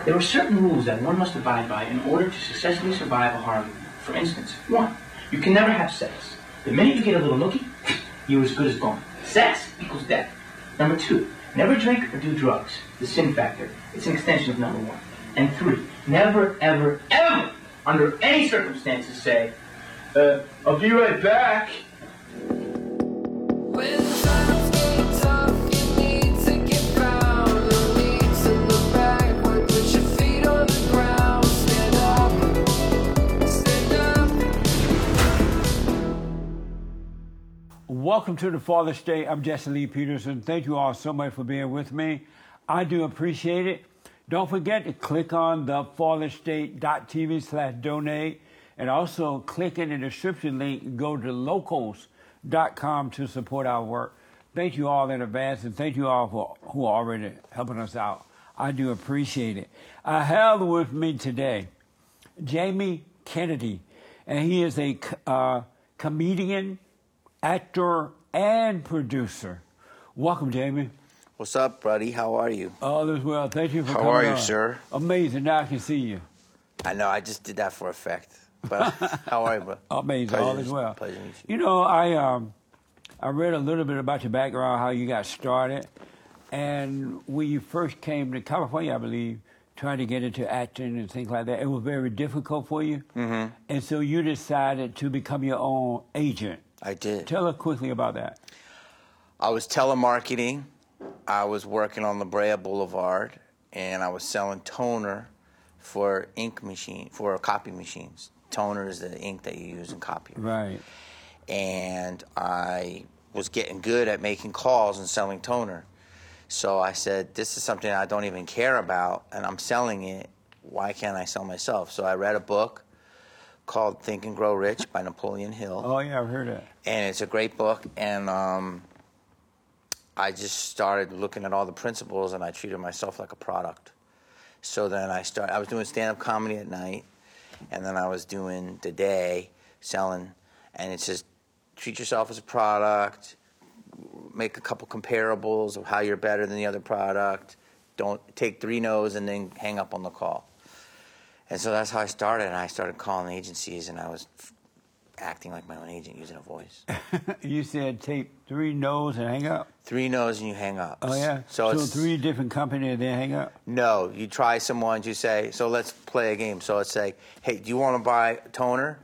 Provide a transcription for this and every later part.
There are certain rules that one must abide by in order to successfully survive a horror movie. For instance, 1, you can never have sex. The minute you get a little nookie, you're as good as gone. Sex equals death. Number 2, never drink or do drugs. The sin factor. It's an extension of number 1. And 3, never, ever, ever, under any circumstances say, I'll be right back. Welcome to the Father State. I'm Jesse Lee Peterson. Thank you all so much for being with me. I do appreciate it. Don't forget to click on the fatherstate.tv/donate and also click in the description link and go to locals.com to support our work. Thank you all in advance, and thank you all who are already helping us out. I do appreciate it. I have with me today Jamie Kennedy, and he is a comedian, actor, and producer. Welcome, Jamie. What's up, buddy? How are you? All is well. Thank you for coming How are you, on. sir? Amazing. Now I can see you. I know. I just did that for effect. But how are you, bro? Amazing. All is well. Pleasure to meet you. You know, I read a little bit about your background, how you got started, and when you first came to California, I believe, trying to get into acting and things like that, it was very difficult for you. Mm-hmm. And so you decided to become your own agent. I did. Tell us quickly about that. I was telemarketing. I was working on La Brea Boulevard, and I was selling toner for copy machines. Toner is the ink that you use in copy. Right. And I was getting good at making calls and selling toner. So I said, this is something I don't even care about, and I'm selling it. Why can't I sell myself? So I read a book called Think and Grow Rich by Napoleon Hill. Oh, yeah, I've heard that. And it's a great book, and I just started looking at all the principles, and I treated myself like a product. So then I was doing stand-up comedy at night, and then I was doing the day, selling, and it's just treat yourself as a product, make a couple comparables of how you're better than the other product, don't take 3 no's and then hang up on the call. And so that's how I started, and I started calling agencies, and I was acting like my own agent, using a voice. You said take 3 no's and hang up? 3 no's and you hang up. Oh, yeah? So 3 different companies and then hang up? No, you try someone, you say, so let's play a game. So it's like, hey, do you want to buy toner?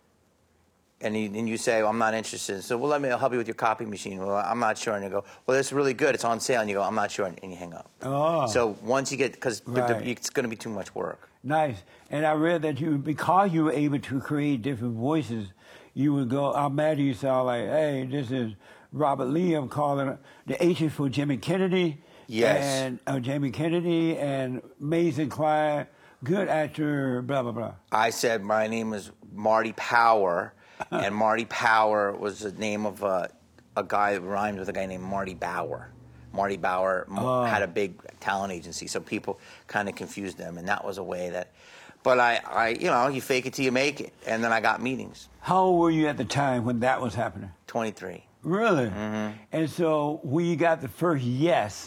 And you say, well, I'm not interested. So, well, I'll help you with your copy machine. Well, I'm not sure. And you go, well, it's really good. It's on sale. And you go, I'm not sure. And you hang up. Oh. So once you get, because right. It's going to be too much work. Nice. And I read that because you were able to create different voices, you would go, I'm mad you sound like, hey, this is Robert Lee. I'm calling the agent for Jamie Kennedy. Yes. And Jamie Kennedy and Mason Clyde, good actor, blah, blah, blah. I said my name is Marty Power. And Marty Power was the name of a guy that rhymed with a guy named Marty Bauer. Marty Bauer had a big talent agency, so people kind of confused them, and that was a way that. But you fake it till you make it, and then I got meetings. How old were you at the time when that was happening? 23. Really? Mm-hmm. And so when you got the first yes,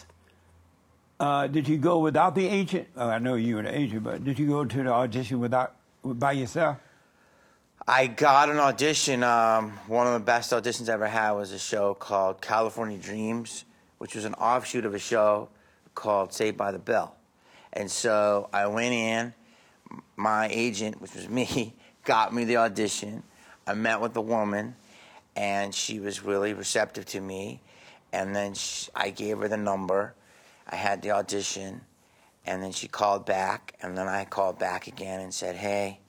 did you go without the agent? Oh, I know you were the agent, but did you go to the audition by yourself? I got an audition. One of the best auditions I ever had was a show called California Dreams, which was an offshoot of a show called Saved by the Bell. And so I went in. My agent, which was me, got me the audition. I met with the woman, and she was really receptive to me. And then I gave her the number. I had the audition, and then she called back, and then I called back again and said, hey,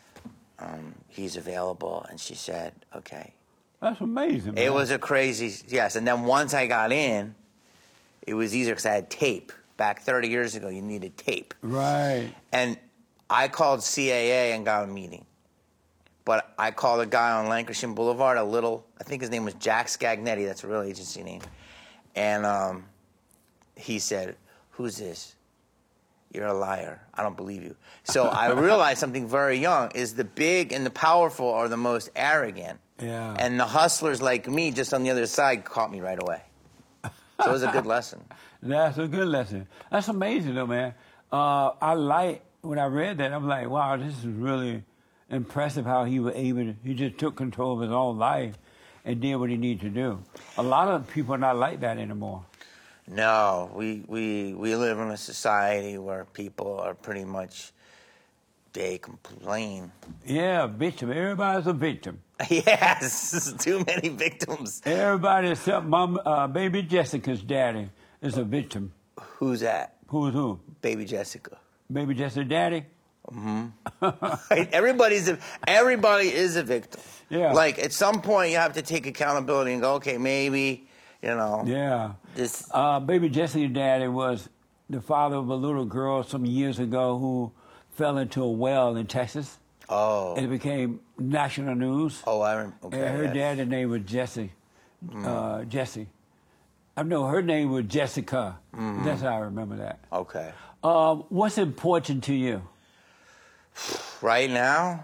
he's available. And she said, okay. That's amazing, man. It was a crazy, yes. And then once I got in, it was easier because I had tape. Back 30 years ago, you needed tape. Right. And I called CAA and got a meeting. But I called a guy on Lancashire Boulevard, I think his name was Jack Scagnetti. That's a real agency name. And he said, who's this? You're a liar. I don't believe you. So I realized something very young is the big and the powerful are the most arrogant. Yeah. And the hustlers like me, just on the other side, caught me right away. So it was a good lesson. That's a good lesson. That's amazing, though, man. When I read that, I'm like, wow, this is really impressive how he just took control of his own life and did what he needed to do. A lot of people are not like that anymore. No, we live in a society where people are pretty much, they complain. Yeah, victim. Everybody's a victim. Yes, too many victims. Everybody except baby Jessica's daddy is a victim. Who's that? Who's who? Baby Jessica. Baby Jessica's daddy? Everybody is a victim. Yeah. Like, at some point, you have to take accountability and go, okay, maybe, Yeah. this. Baby Jessica's daddy was the father of a little girl some years ago who fell into a well in Texas. Oh. And it became national news. Oh, I remember. Okay, And her yes. dad's name was Jesse. Jesse. No, her name was Jessica. That's how I remember that. Okay. What's important to you? Right now,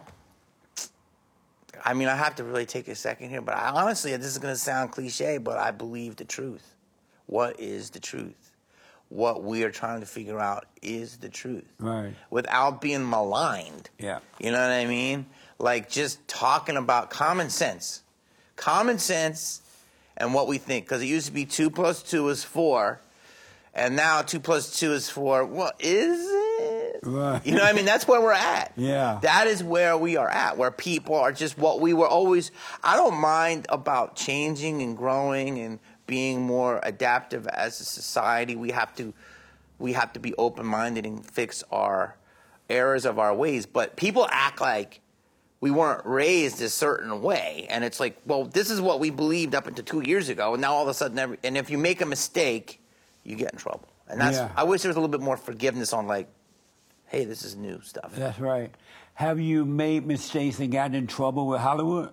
I mean, I have to really take a second here, but honestly, this is going to sound cliche, but I believe the truth. What is the truth? What we are trying to figure out is the truth. Right. Without being maligned. Yeah. You know what I mean? Like, just talking about common sense. Common sense and what we think. Because it used to be 2 + 2 is 4. And now 2 + 2 is 4. What is it? Right. You know what I mean? That's where we're at. Yeah. That is where we are at, where people are just what we were always. I don't mind about changing and growing and being more adaptive as a society. We have to be open-minded and fix our errors of our ways. But people act like we weren't raised a certain way. And it's like, well, this is what we believed up until 2 years ago. And now all of a sudden, and if you make a mistake, you get in trouble. And that's, Yeah. I wish there was a little bit more forgiveness on, like, hey, this is new stuff. That's right. Have you made mistakes and gotten in trouble with Hollywood?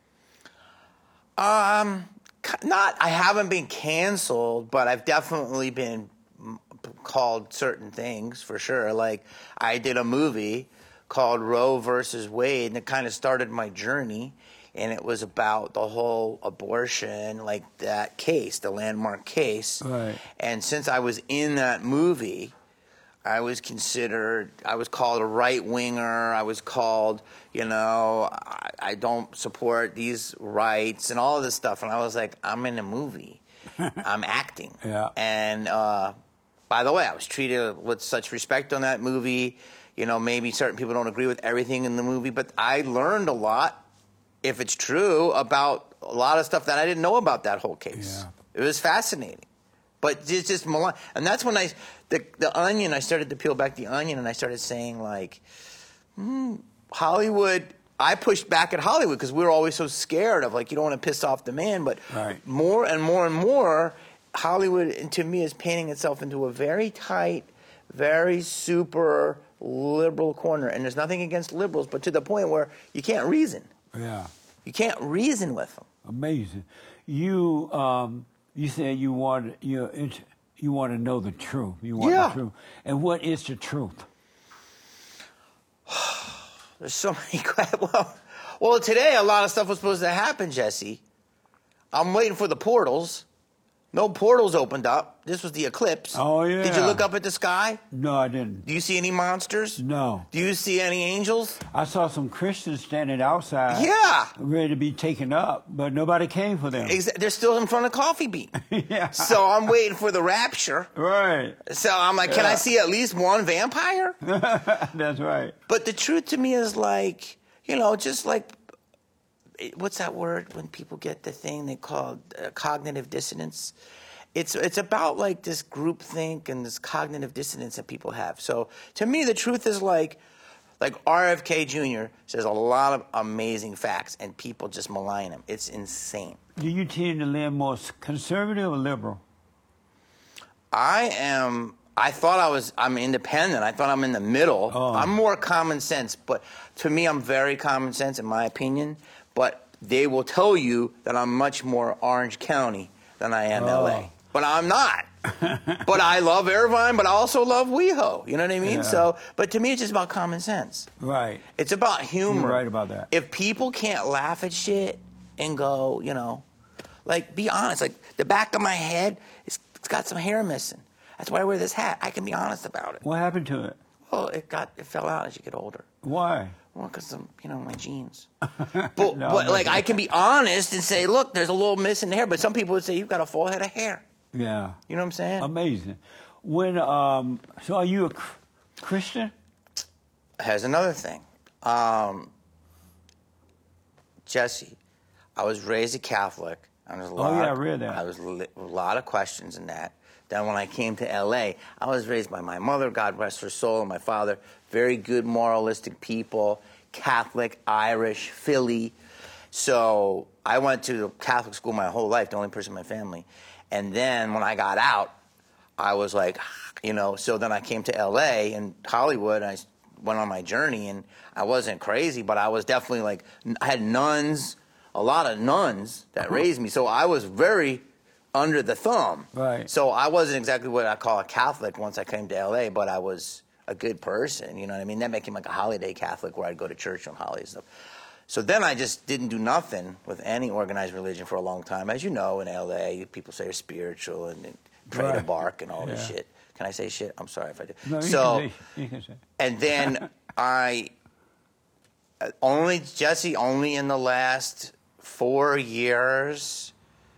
I haven't been canceled, but I've definitely been called certain things for sure. Like, I did a movie called Roe versus Wade, and it kind of started my journey. And it was about the whole abortion, like that case, the landmark case. Right. And since I was in that movie, I was called a right-winger. I was called, I don't support these rights and all of this stuff. And I was like, I'm in a movie. I'm acting. Yeah. And by the way, I was treated with such respect on that movie. Maybe certain people don't agree with everything in the movie, but I learned a lot, if it's true, about a lot of stuff that I didn't know about that whole case. Yeah. It was fascinating. But it's just malign. And that's when the onion, I started to peel back the onion, and I started saying, like, Hollywood, I pushed back at Hollywood because we were always so scared of, like, you don't want to piss off the man. But Right. more and more and more, Hollywood, to me, is painting itself into a very tight, very super liberal corner. And there's nothing against liberals, but to the point where you can't reason. Yeah. You can't reason with them. Amazing. You said you want to know the truth. You want Yeah. the truth. And what is the truth? There's so many questions. Well, today a lot of stuff was supposed to happen, Jesse. I'm waiting for the portals. No portals opened up. This was the eclipse. Oh, yeah. Did you look up at the sky? No, I didn't. Do you see any monsters? No. Do you see any angels? I saw some Christians standing outside. Yeah. Ready to be taken up, but nobody came for them. They're still in front of Coffee Bean. Yeah. So I'm waiting for the rapture. Right. So I'm like, can I see at least one vampire? That's right. But the truth to me is like, just like, what's that word when people get the thing they call cognitive dissonance? It's about like this groupthink and this cognitive dissonance that people have. So to me, the truth is like RFK Jr. says a lot of amazing facts, and people just malign him. It's insane. Do you tend to lean more conservative or liberal? I'm independent. I thought I'm in the middle. Oh. I'm more common sense, but to me, I'm very common sense in my opinion. But they will tell you that I'm much more Orange County than I am LA. But I'm not. But I love Irvine, but I also love WeHo. You know what I mean? Yeah. So, but to me, it's just about common sense. Right. It's about humor. You're right about that. If people can't laugh at shit and go, like, be honest. Like, the back of my head, it's got some hair missing. That's why I wear this hat. I can be honest about it. What happened to it? Well, it fell out as you get older. Why? Well, because of, my genes. No, But like, I can be honest and say, look, there's a little missing hair. But some people would say, you've got a full head of hair. Yeah. You know what I'm saying? Amazing. When so are you a Christian? Here's another thing. Jesse, I was raised a Catholic. And there's a lot, I read that. I was a lot of questions in that. Then when I came to L.A., I was raised by my mother, God rest her soul, and my father. Very good, moralistic people, Catholic, Irish, Philly. So I went to Catholic school my whole life, the only person in my family. And then when I got out, I was like, so then I came to L.A. and Hollywood, and I went on my journey, and I wasn't crazy, but I was definitely like, I had nuns, a lot of nuns that raised me. So I was very under the thumb. Right. So I wasn't exactly what I call a Catholic once I came to L.A., but I was a good person, you know what I mean? That became like a holiday Catholic where I'd go to church on holidays and stuff. So then I just didn't do nothing with any organized religion for a long time. As you know, in L.A., people say you're spiritual and pray to bark and all this shit. Can I say shit? I'm sorry if I do. No, you can say. And then only in the last 4 years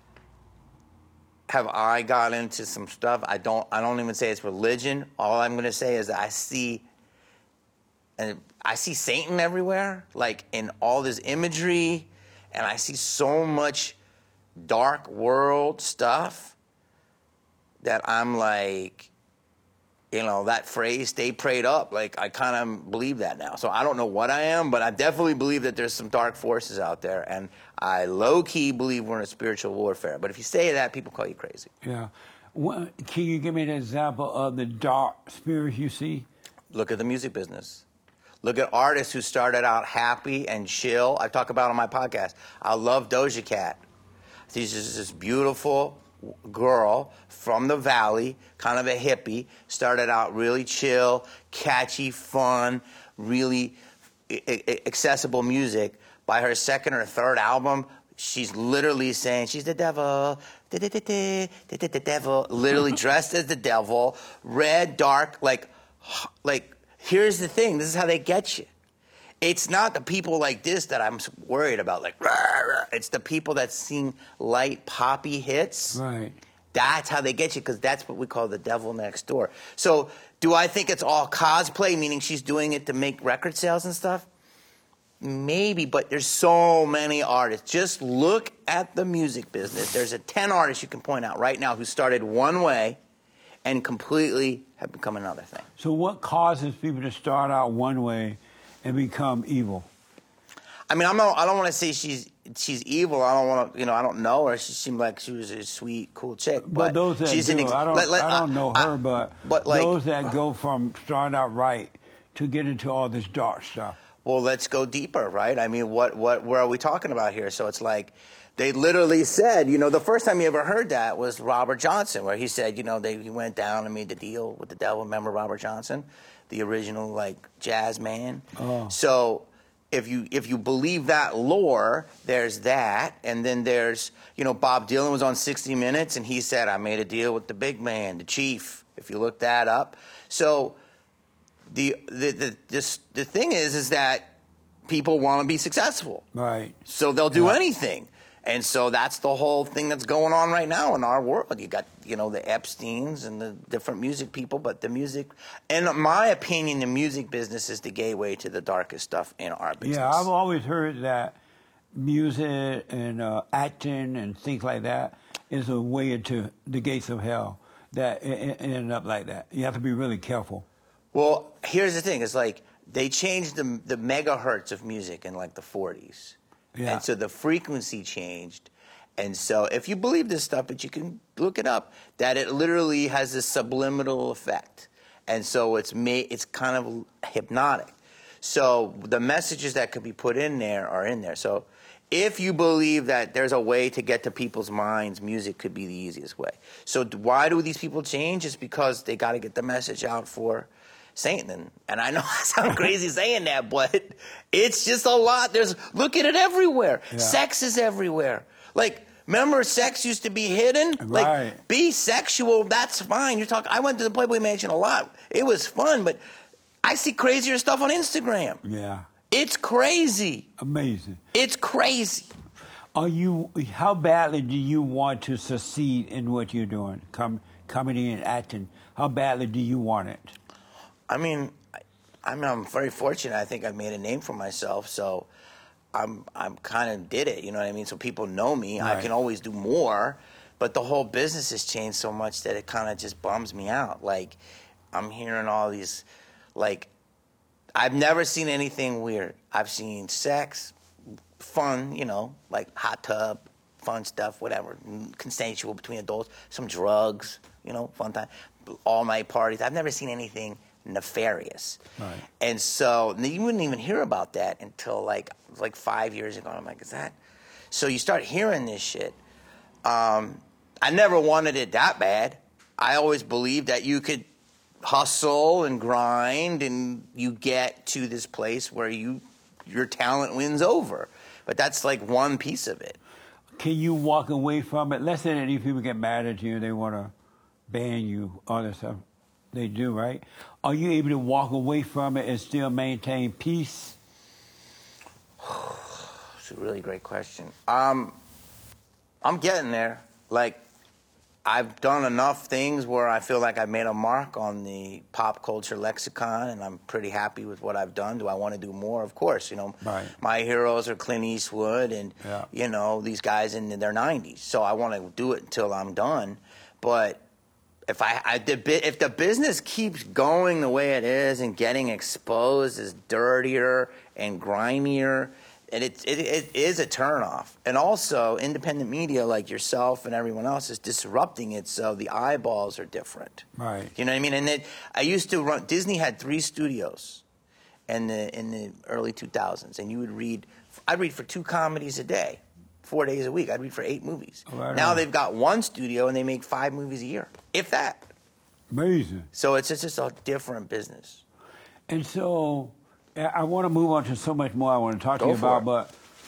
have I got into some stuff. I don't even say it's religion. All I'm going to say is that I see Satan everywhere, like in all this imagery, and I see so much dark world stuff that I'm like, that phrase, stay prayed up, like I kind of believe that now. So I don't know what I am, but I definitely believe that there's some dark forces out there, and I low-key believe we're in a spiritual warfare. But if you say that, people call you crazy. Yeah. Can you give me an example of the dark spirits you see? Look at the music business. Look at artists who started out happy and chill. I talk about on my podcast. I love Doja Cat. She's just this beautiful girl from the Valley, kind of a hippie, started out really chill, catchy, fun, really accessible music. By her second or third album, she's literally saying she's the devil, the devil, literally dressed as the devil, red, dark, like, here's the thing, this is how they get you. It's not the people like this that I'm worried about, like, rah, rah. It's the people that sing light poppy hits. Right. That's how they get you, because that's what we call the devil next door. So do I think it's all cosplay, meaning she's doing it to make record sales and stuff? Maybe, but there's so many artists. Just look at the music business. There's 10 artists you can point out right now who started one way and completely have become another thing. So what causes people to start out one way and become evil? I mean, I don't want to say she's evil. I don't want to, I don't know her. She seemed like she was a sweet, cool chick. But those that she's do, I don't know her, but like, those that go from starting out right to get into all this dark stuff. Well, let's go deeper, right? I mean, where are we talking about here? So it's like they literally said, the first time you ever heard that was Robert Johnson, where he said, he went down and made the deal with the devil. Remember Robert Johnson, the original like jazz man? Oh. So if you believe that lore, there's that, and then there's Bob Dylan was on 60 Minutes and he said, I made a deal with the big man, the chief. If you look that up, so. The thing is that people want to be successful. Right. So they'll do anything. And so that's the whole thing that's going on right now in our world. You got, the Epsteins and the different music people, but the music, in my opinion, the music business is the gateway to the darkest stuff in our business. Yeah, I've always heard that music and acting and things like that is a way into the gates of hell that end up like that. You have to be really careful. Well, here's the thing. It's like they changed the megahertz of music in like the 40s. Yeah. And so the frequency changed. And so if you believe this stuff, but you can look it up, that it literally has this subliminal effect. And so it's kind of hypnotic. So the messages that could be put in there are in there. So if you believe that there's a way to get to people's minds, music could be the easiest way. So why do these people change? It's because they got to get the message out for Satan. And I know I sound crazy saying that, but it's just a lot. Look at it everywhere. Yeah. Sex is everywhere. Like, Remember, sex used to be hidden. Right. Like, be sexual. That's fine. You're talking. I went to the Playboy Mansion a lot. It was fun, but I see crazier stuff on Instagram. Yeah. It's crazy. Amazing. It's crazy. How badly do you want to succeed in what you're doing, comedy and acting? How badly do you want it? I mean, I'm very fortunate. I think I've made a name for myself, so I'm kind of did it. You know what I mean? So people know me. Right. I can always do more, but the whole business has changed so much that it kind of just bums me out. Like, I'm hearing all these, like, I've never seen anything weird. I've seen sex, fun, you know, like hot tub, fun stuff, whatever, consensual between adults, some drugs, you know, fun time, all night parties. I've never seen anything nefarious. Right. And so you wouldn't even hear about that until like 5 years ago. I'm like, is that? So you start hearing this shit. I never wanted it that bad. I always believed that you could hustle and grind and you get to this place where your talent wins over. But that's like one piece of it. Can you walk away from it? Let's say that if people get mad at you, they want to ban you, all that stuff. They do, right? Are you able to walk away from it and still maintain peace? It's a really great question. I'm getting there. Like, I've done enough things where I feel like I've made a mark on the pop culture lexicon, and I'm pretty happy with what I've done. Do I want to do more? Of course. You know, right. My heroes are Clint Eastwood and, you know, these guys in their 90s. So I want to do it until I'm done. But if the business keeps going the way it is and getting exposed as dirtier and grimier, and it is a turnoff. And also, independent media like yourself and everyone else is disrupting it, so the eyeballs are different. Right. You know what I mean? And I used to run. Disney had 3 studios in the early 2000s, and I'd read for 2 comedies a day, 4 days a week. I'd read for 8 movies. Right now they've got 1 studio and they make 5 movies a year, if that. Amazing. So it's just a different business. And so I want to move on to so much more I want to talk to you about, but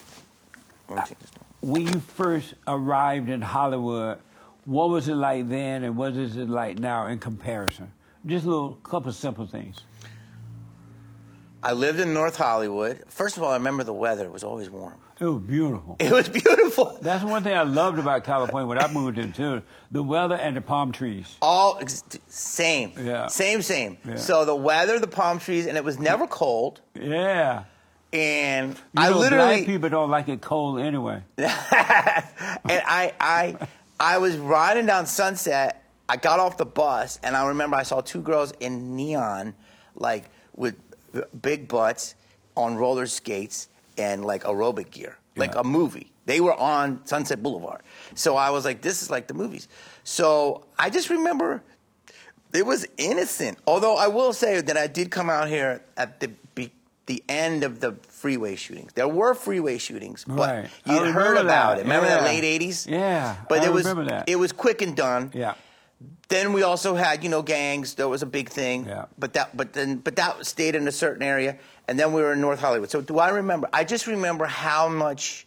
when you first arrived in Hollywood, what was it like then and what is it like now in comparison? Just a couple of simple things. I lived in North Hollywood. First of all, I remember the weather. It was always warm. It was beautiful. It was beautiful. That's one thing I loved about California when I moved in, too. The weather and the palm trees. All same. Yeah. Same. Yeah. So the weather, the palm trees, and it was never cold. Yeah. And I literally... Black people don't like it cold anyway. And I was riding down Sunset. I got off the bus, and I remember I saw 2 girls in neon, like, with big butts on roller skates and like aerobic gear, like a movie. They were on Sunset Boulevard. So I was like, this is like the movies. So I just remember it was innocent. Although I will say that I did come out here at the end of the freeway shootings. There were freeway shootings, but you'd heard about it. Remember that late 80s? Yeah, but I remember that. It was quick and done. Yeah. Then we also had, gangs. That was a big thing. Yeah. But that stayed in a certain area. And then we were in North Hollywood. So do I remember? I just remember how much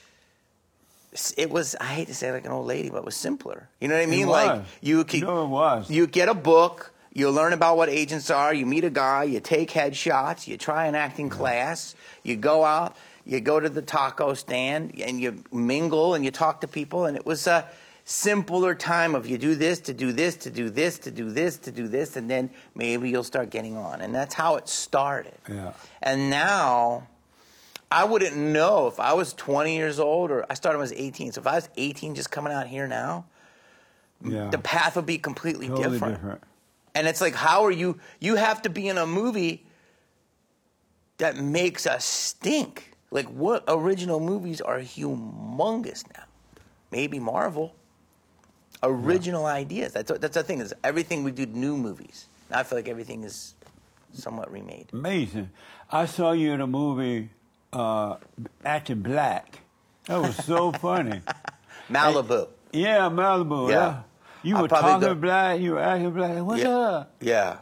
it was. I hate to say it like an old lady, but it was simpler. You know what I mean? It was. Like you could. No, it was. You get a book. You learn about what agents are. You meet a guy. You take headshots. You try an acting class. You go out. You go to the taco stand and you mingle and you talk to people. And it was a simpler time of you do this, to do this, to do this, to do this, to do this, and then maybe you'll start getting on. And that's how it started. Yeah. And now, I wouldn't know if I was 20 years old or I started when I was 18. So if I was 18 just coming out here now, the path would be completely different. And it's like, how are you have to be in a movie that makes us stink. Like, what original movies are humongous now? Maybe Marvel. Original ideas. That's the thing, is everything we do new movies. Now I feel like everything is somewhat remade. Amazing. I saw you in a movie acting black. That was so funny. Malibu. Yeah, Malibu. Yeah. You were talking black, you were acting black. What's up? Yeah.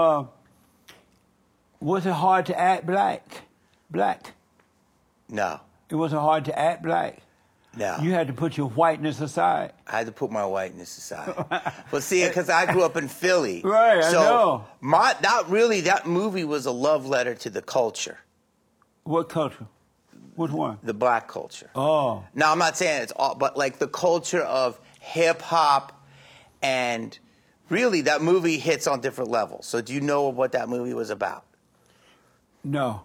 Was it hard to act black? Black? No. It wasn't hard to act black? No. You had to put your whiteness aside. I had to put my whiteness aside. But see, because I grew up in Philly. Right, I so know. That movie was a love letter to the culture. What culture? Which one? The black culture. Oh. Now, I'm not saying it's all, but like the culture of hip hop, and really that movie hits on different levels. So do you know what that movie was about? No.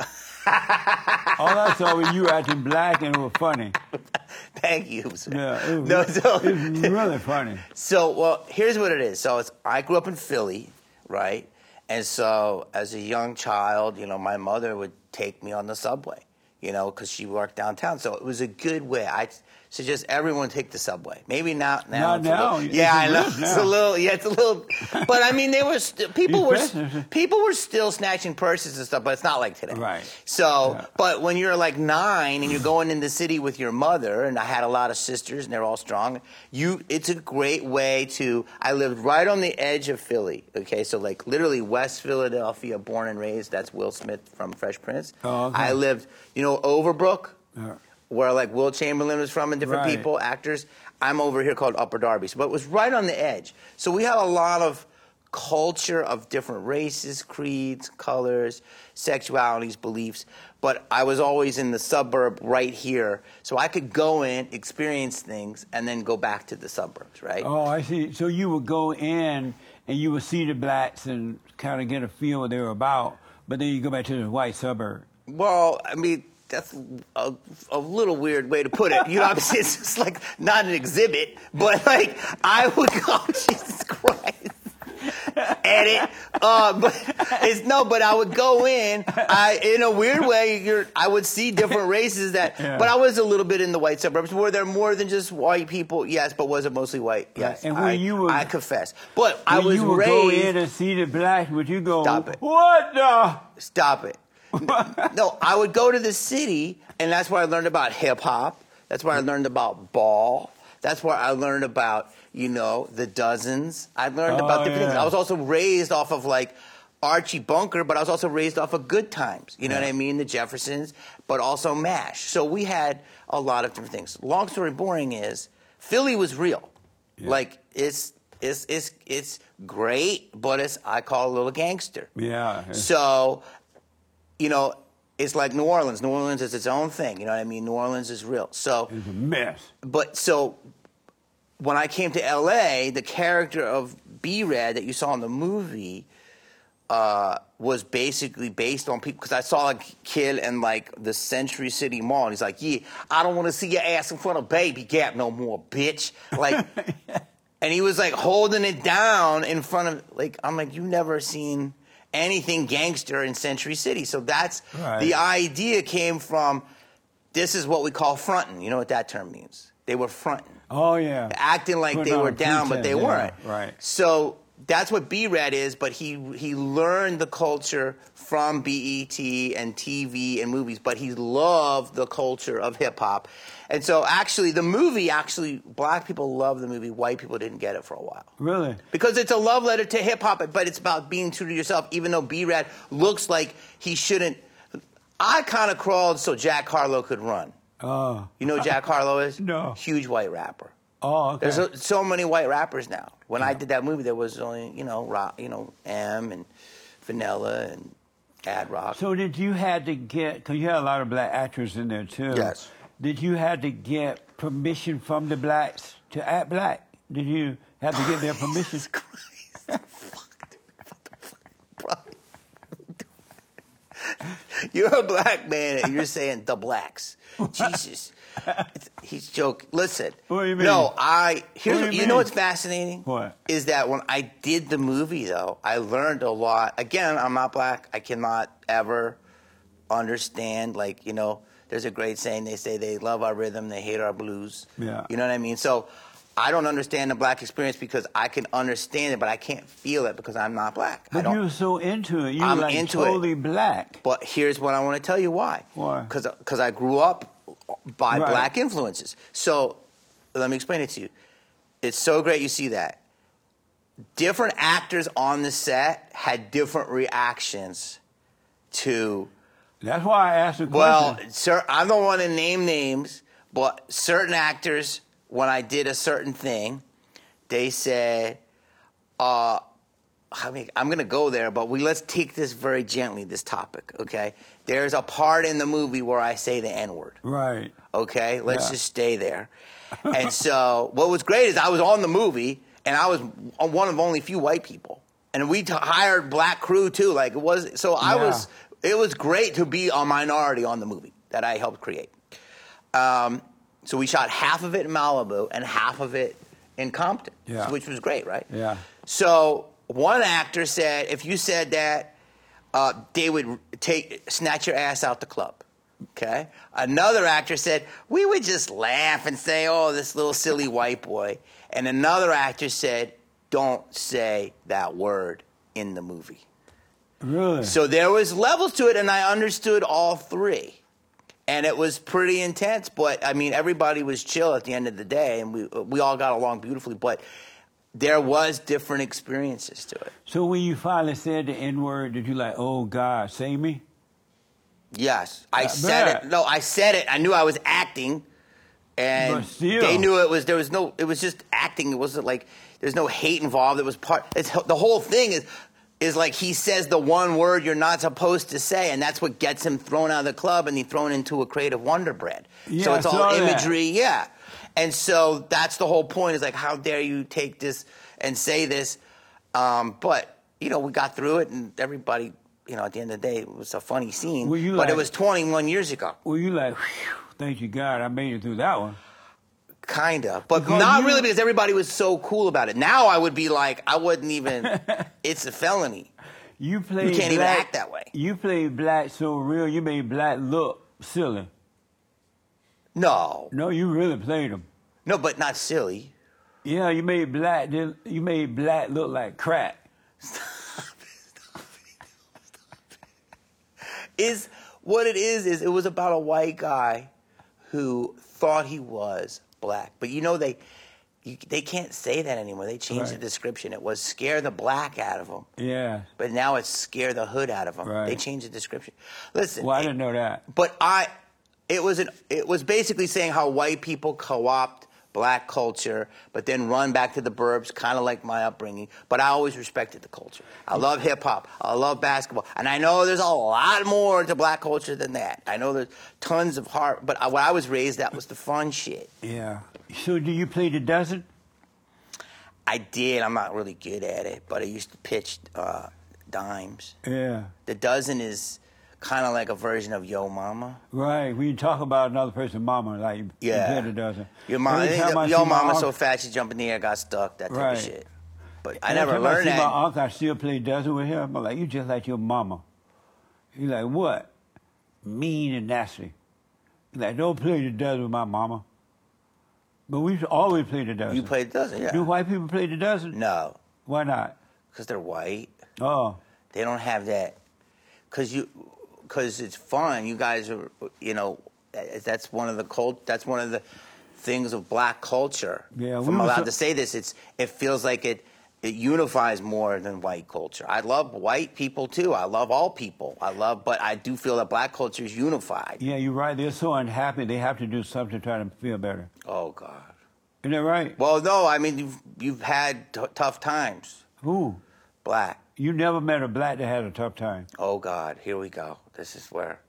All I saw was you acting black and it was funny. Thank you. Yeah, it was, No, it was really funny. So, well, here's what it is. So I grew up in Philly, right? And so as a young child, you know, my mother would take me on the subway, you know, because she worked downtown. So it was a good way. I suggest everyone take the subway. Maybe not now. Not now. Yeah, I know. It's a little. But I mean, people were still snatching purses and stuff. But it's not like today. Right. So, Yeah. but when you're like 9 and you're going in the city with your mother, and I had a lot of sisters and they're all strong. It's a great way to. I lived right on the edge of Philly. Okay, so like literally West Philadelphia, born and raised. That's Will Smith from Fresh Prince. Oh, okay. I lived, Overbrook. Yeah. Where like Will Chamberlain was from and different Right. people, actors. I'm over here called Upper Darby. But it was right on the edge. So we had a lot of culture of different races, creeds, colors, sexualities, beliefs. But I was always in the suburb right here. So I could go in, experience things, and then go back to the suburbs, right? Oh, I see. So you would go in and you would see the blacks and kind of get a feel what they were about, but then you go back to the white suburb. Well, I mean, that's a little weird way to put it. You know what I'm saying? It's just like not an exhibit, but like I would go, Jesus Christ. Edit. But I would go in. In a weird way, I would see different races that. Yeah. But I was a little bit in the white suburbs. Were there more than just white people? Yes, but was it mostly white? Yes. And when I confess. But I was you would raised. go in and see the blacks, would you go? Stop it. What the? Stop it. No, I would go to the city, and that's where I learned about hip hop. That's where I learned about ball. That's where I learned about, the Dozens. I learned about different things. I was also raised off of like Archie Bunker, but I was also raised off of Good Times. You know what I mean? The Jeffersons, but also MASH. So we had a lot of different things. Long story boring is Philly was real. Yeah. Like it's great, but I call it a little gangster. Yeah. So. It's like New Orleans. New Orleans is its own thing. You know what I mean? New Orleans is real. So it's a mess. But so when I came to L.A., the character of B-Rad that you saw in the movie was basically based on people. Because I saw a kid in like the Century City Mall, and he's like, "Yeah, I don't want to see your ass in front of Baby Gap no more, bitch." Like, and he was like holding it down in front of I'm like, "You never seen anything gangster in Century City." So that's right. The idea came from, this is what we call fronting. You know what that term means? They were fronting. Oh, yeah. Acting like they were down, but they weren't. Right. So that's what B-Rad is, but he learned the culture from BET and TV and movies, but he loved the culture of hip-hop. And so the movie, black people loved the movie. White people didn't get it for a while. Really? Because it's a love letter to hip-hop, but it's about being true to yourself, even though B-Rad looks like he shouldn't. I kind of crawled so Jack Harlow could run. Oh. You know who Jack Harlow is? No. Huge white rapper. Oh, okay. There's so many white rappers now. When I did that movie, there was only, M and Vanilla and Ad Rock. So did you had to get, because you had a lot of black actors in there too. Yes. Did you have to get permission from the blacks to act black? Did you have to get their permission? Bro. You're a black man and you're saying the blacks. Jesus. He's joking. Listen. What do you mean? No, you know what's mean? fascinating? What? Is that when I did the movie, though, I learned a lot. Again, I'm not black. I cannot ever understand, there's a great saying. They say they love our rhythm, they hate our blues. Yeah. You know what I mean? So I don't understand the black experience because I can understand it, but I can't feel it because I'm not black. But you were so into it. You I'm were like into totally black. But here's what I want to tell you why. Why? Because I grew up by Right. black influences. So let me explain it to you. It's so great you see that. Different actors on the set had different reactions to... That's why I asked the question. Well, sir, I don't want to name names, But certain actors, when I did a certain thing, they said, I'm going to go there, but let's take this very gently, this topic, okay? There's a part in the movie where I say the N-word. Right. Okay? Let's just stay there. And so what was great is I was on the movie, and I was one of only few white people. And we hired black crew, too. Like, it was great to be a minority on the movie that I helped create. So we shot half of it in Malibu and half of it in Compton, which was great, right? Yeah. So one actor said, if you said that, they would snatch your ass out the club. Okay? Another actor said, we would just laugh and say, oh, this little silly white boy. And another actor said, don't say that word in the movie. Really? So there was levels to it, and I understood all three. And it was pretty intense, but, I mean, everybody was chill at the end of the day, and we all got along beautifully, but there was different experiences to it. So when you finally said the N-word, did you like, oh, God, save me? Yes. I said it. No, I said it. I knew I was acting, and they knew it was just acting. It wasn't like there's no hate involved. It was the whole thing is like he says the one word you're not supposed to say, and that's what gets him thrown out of the club and he's thrown into a crate of Wonder Bread. Yeah, so it's all imagery, And so that's the whole point, is like, how dare you take this and say this? But, we got through it, and everybody, at the end of the day, it was a funny scene. But it was 21 years ago. Were you like, thank you, God, I made it through that one? Kind of. But not really, because everybody was so cool about it. Now I would be like, I wouldn't even, it's a felony. You can't even act that way. You played black so real, you made black look silly. No. No, you really played him. No, but not silly. Yeah, you made black look like crack. Stop it. What it is it was about a white guy who thought he was black. But they can't say that anymore. They changed the description. It was scare the black out of them. Yeah. But now it's scare the hood out of them. Right. They changed the description. Listen. Well, I didn't know that. But it was basically saying how white people co-opt black culture, but then run back to the burbs, kind of like my upbringing. But I always respected the culture. I love hip-hop. I love basketball. And I know there's a lot more to black culture than that. I know there's tons of heart. But when I was raised, that was the fun shit. Yeah. So do you play the dozen? I did. I'm not really good at it, but I used to pitch dimes. Yeah. The dozen is kind of like a version of Yo Mama. Right. When you talk about another person's mama, like you play the dozen. Your mama, Yo Mama's so fat she jumped in the air, got stuck, that type of shit. But I never learned that. My uncle, I still play dozen with him. I'm like, you just like your mama. He's like, what? Mean and nasty. He's like, don't play the dozen with my mama. But we always play the dozen. You play the dozen, yeah. Do white people play the dozen? No. Why not? Because they're white. Oh. They don't have that. Because it's fun. You guys are, that's one of the things of black culture. Yeah, if I'm allowed to say this, it feels like it unifies more than white culture. I love white people too. I love all people. But I do feel that black culture is unified. Yeah, you're right. They're so unhappy. They have to do something to try to feel better. Oh God. Isn't that right? Well, no. I mean, you've had tough times. Who? Black. You never met a black that had a tough time. Oh God, here we go. This is where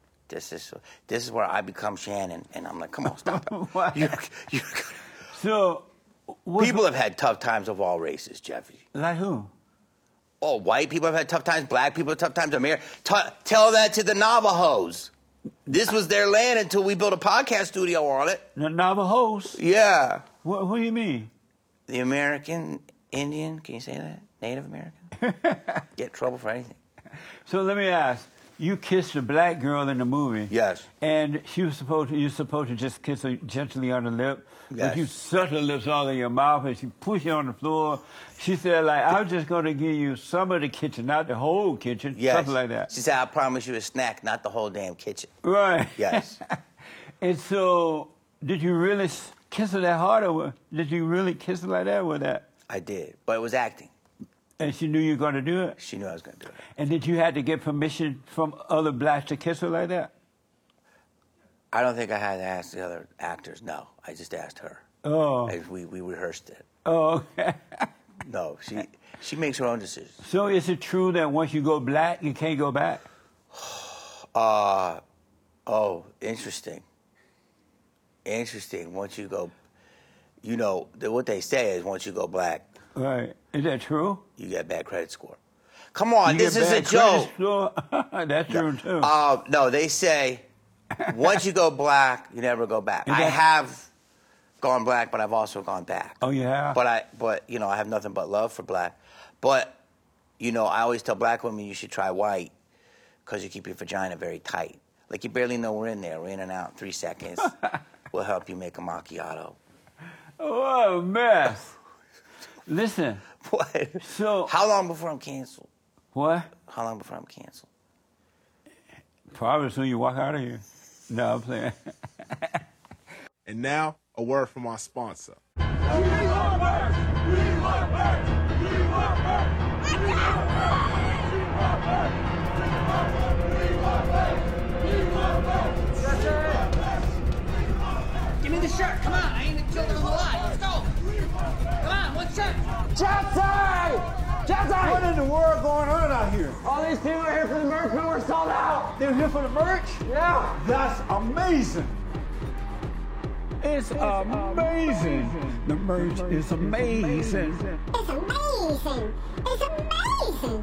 I become Shannon, and I'm like, come on, stop it. So, people have had tough times of all races, Jeffy. Like who? Oh, white people have had tough times. Black people have tough times. Tell that to the Navajos. This was their land until we built a podcast studio on it. The Navajos? Yeah. What do you mean? The American Indian. Can you say that? Native American. Get in trouble for anything. So let me ask. You kissed a black girl in the movie. Yes. And you're supposed to just kiss her gently on the lip. Yes. But you suck her lips all in your mouth and she pushed you on the floor. She said, like, I'm just going to give you some of the kitchen, not the whole kitchen. Yes. Something like that. She said, I promise you a snack, not the whole damn kitchen. Right. Yes. And so, did you really kiss her that hard, or did you really kiss her like that with that? I did, but it was acting. And she knew you were going to do it? She knew I was going to do it. And did you have to get permission from other blacks to kiss her like that? I don't think I had to ask the other actors. No, I just asked her. Oh. We rehearsed it. Oh, okay. No, she makes her own decisions. So is it true that once you go black, you can't go back? Oh, interesting. Interesting. Once you go, what they say is once you go black, Right. Is that true? you get a bad credit score. Come on, You this get is a bad credit joke. score? That's true, too. No, they say once you go black, you never go back. Is I that- have gone black, but I've also gone back. Oh, you have? But I have nothing but love for black. But I always tell black women you should try white because you keep your vagina very tight. Like you barely know we're in there. We're in and out in 3 seconds. We'll help you make a macchiato. What a mess. Listen. What? So. How long before I'm canceled? What? How long before I'm canceled? Probably as soon as you walk out of here. No, I'm saying. And now, a word from our sponsor. Give me the shirt. Come on. I ain't the children of the lie. Let's go. Come on. One shirt. Jesse! What in the world going on out here? All these people are here for the merch, but we're sold out. They're here for the merch? Yeah. That's amazing. It's amazing. The merch is amazing. It's amazing. It's amazing.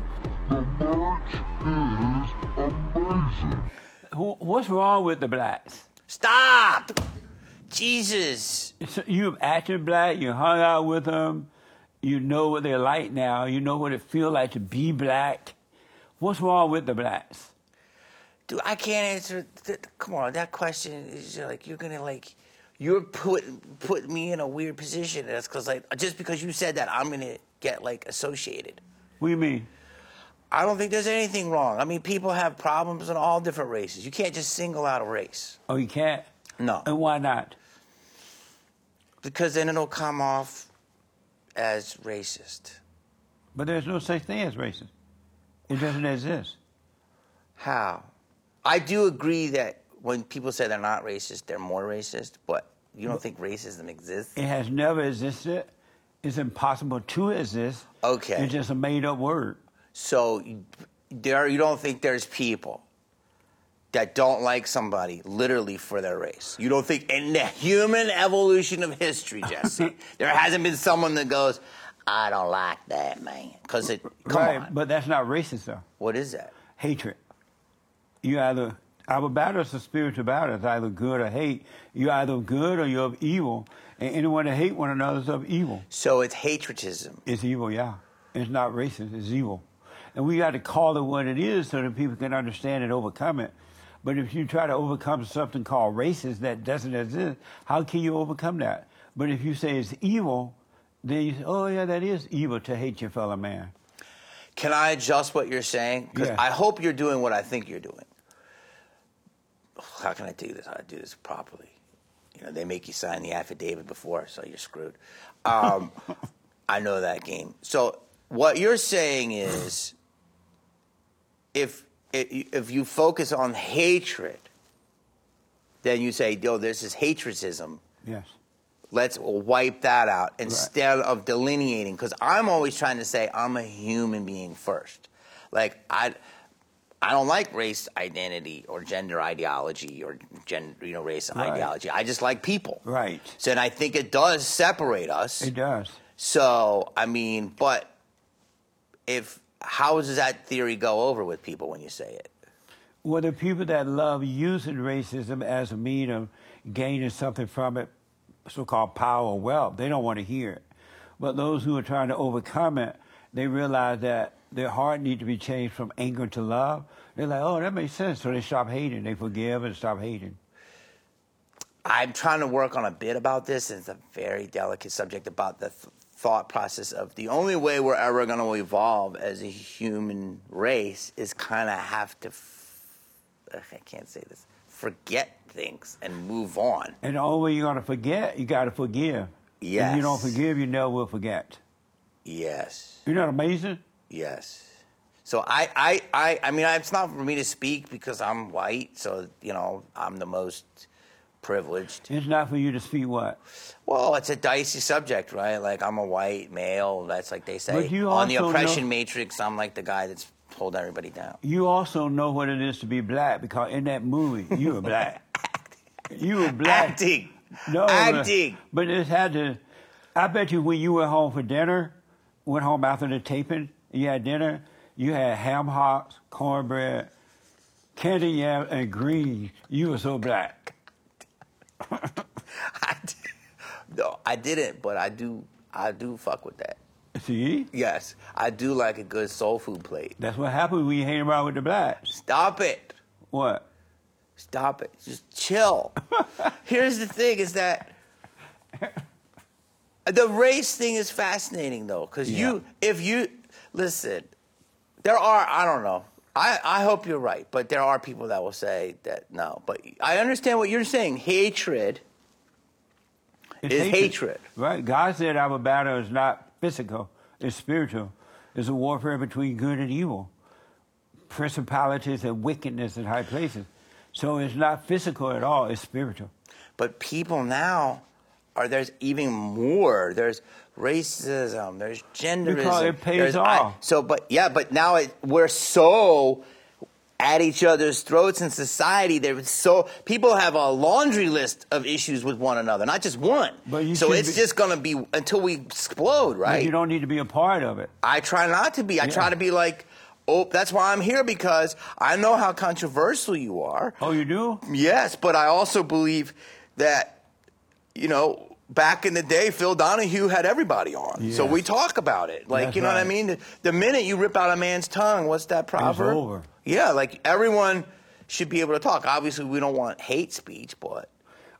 What's wrong with the blacks? Stop! Jesus! So you've acted black, you hung out with them, you know what they're like now, you know what it feels like to be black. What's wrong with the blacks? Dude, I can't answer. Come on, that question is like you're putting me in a weird position. That's because just because you said that, I'm gonna get associated. What do you mean? I don't think there's anything wrong. I mean, people have problems in all different races. You can't just single out a race. Oh, you can't? No. And why not? Because then it'll come off as racist. But there's no such thing as racist. It doesn't exist. How? I do agree that when people say they're not racist, they're more racist, but you don't think racism exists? It has never existed. It's impossible to exist. Okay. It's just a made-up word. So you don't think there's people that don't like somebody literally for their race? You don't think in the human evolution of history, Jesse, there hasn't been someone that goes, I don't like that man. Because come on. But that's not racist, though. What is that? Hatred. Our battle is a spiritual battle. It's either good or hate. You're either of good or you're of evil. And anyone that hate one another is of evil. So it's hatredism. It's evil, yeah. It's not racist. It's evil. And we got to call it what it is so that people can understand and overcome it. But if you try to overcome something called racist that doesn't exist, how can you overcome that? But if you say it's evil, then you say, oh, yeah, that is evil to hate your fellow man. Can I adjust what you're saying? Because Yeah. I hope you're doing what I think you're doing. How can I do this? How do I do this properly? They make you sign the affidavit before, so you're screwed. I know that game. So what you're saying is, if you focus on hatred, then you say, this is hatredism. Yes. Let's wipe that out instead of delineating. Because I'm always trying to say I'm a human being first. Like, I don't like race identity or gender ideology or race ideology. I just like people. Right. So, and I think it does separate us. It does. So, I mean, but how does that theory go over with people when you say it? Well, the people that love using racism as a means of gaining something from it, so-called power or wealth, they don't want to hear it. But those who are trying to overcome it, they realize that their heart needs to be changed from anger to love. They're like, oh, that makes sense. So they stop hating. They forgive and stop hating. I'm trying to work on a bit about this. It's a very delicate subject about the thought process of the only way we're ever going to evolve as a human race is kind of have to, I can't say this, forget things and move on. And the only way you're going to forget, you got to forgive. Yes. If you don't forgive, you never will forget. Yes. Isn't that amazing? Yes. So I mean, it's not for me to speak because I'm white. So, I'm the most privileged. It's not for you to speak what? Well, it's a dicey subject, right? Like, I'm a white male. That's like they say. But you On the also oppression know- matrix, I'm like the guy that's holding everybody down. You also know what it is to be black because in that movie, you were black. You were black. Acting. No, Acting. But it had to. I bet you when you went home for dinner, went home after the taping, you had dinner, you had ham hocks, cornbread, candy yam, and greens. You were so black. No, I didn't, but I do fuck with that. See? Yes, I do like a good soul food plate. That's what happens when you hang around with the blacks. Stop it. What? Stop it. Just chill. Here's the thing is that the race thing is fascinating, though, because listen, there are, I don't know. I hope you're right, but there are people that will say that no. But I understand what you're saying. Hatred is hatred. Right. God said our battle is not physical, it's spiritual. It's a warfare between good and evil, principalities and wickedness in high places. So it's not physical at all, it's spiritual. But people now there's even more. There's racism, there's genderism. Because it pays off. But now we're so at each other's throats in society. People have a laundry list of issues with one another, not just one. So it's just going to be until we explode, right? But you don't need to be a part of it. I try not to be. I try to be like, that's why I'm here, because I know how controversial you are. Oh, you do? Yes, but I also believe that, back in the day, Phil Donahue had everybody on. Yes. So we talk about it. Like, That's you know what I right. mean? The minute you rip out a man's tongue, what's that proverb? It's over. Yeah, like everyone should be able to talk. Obviously, we don't want hate speech, but...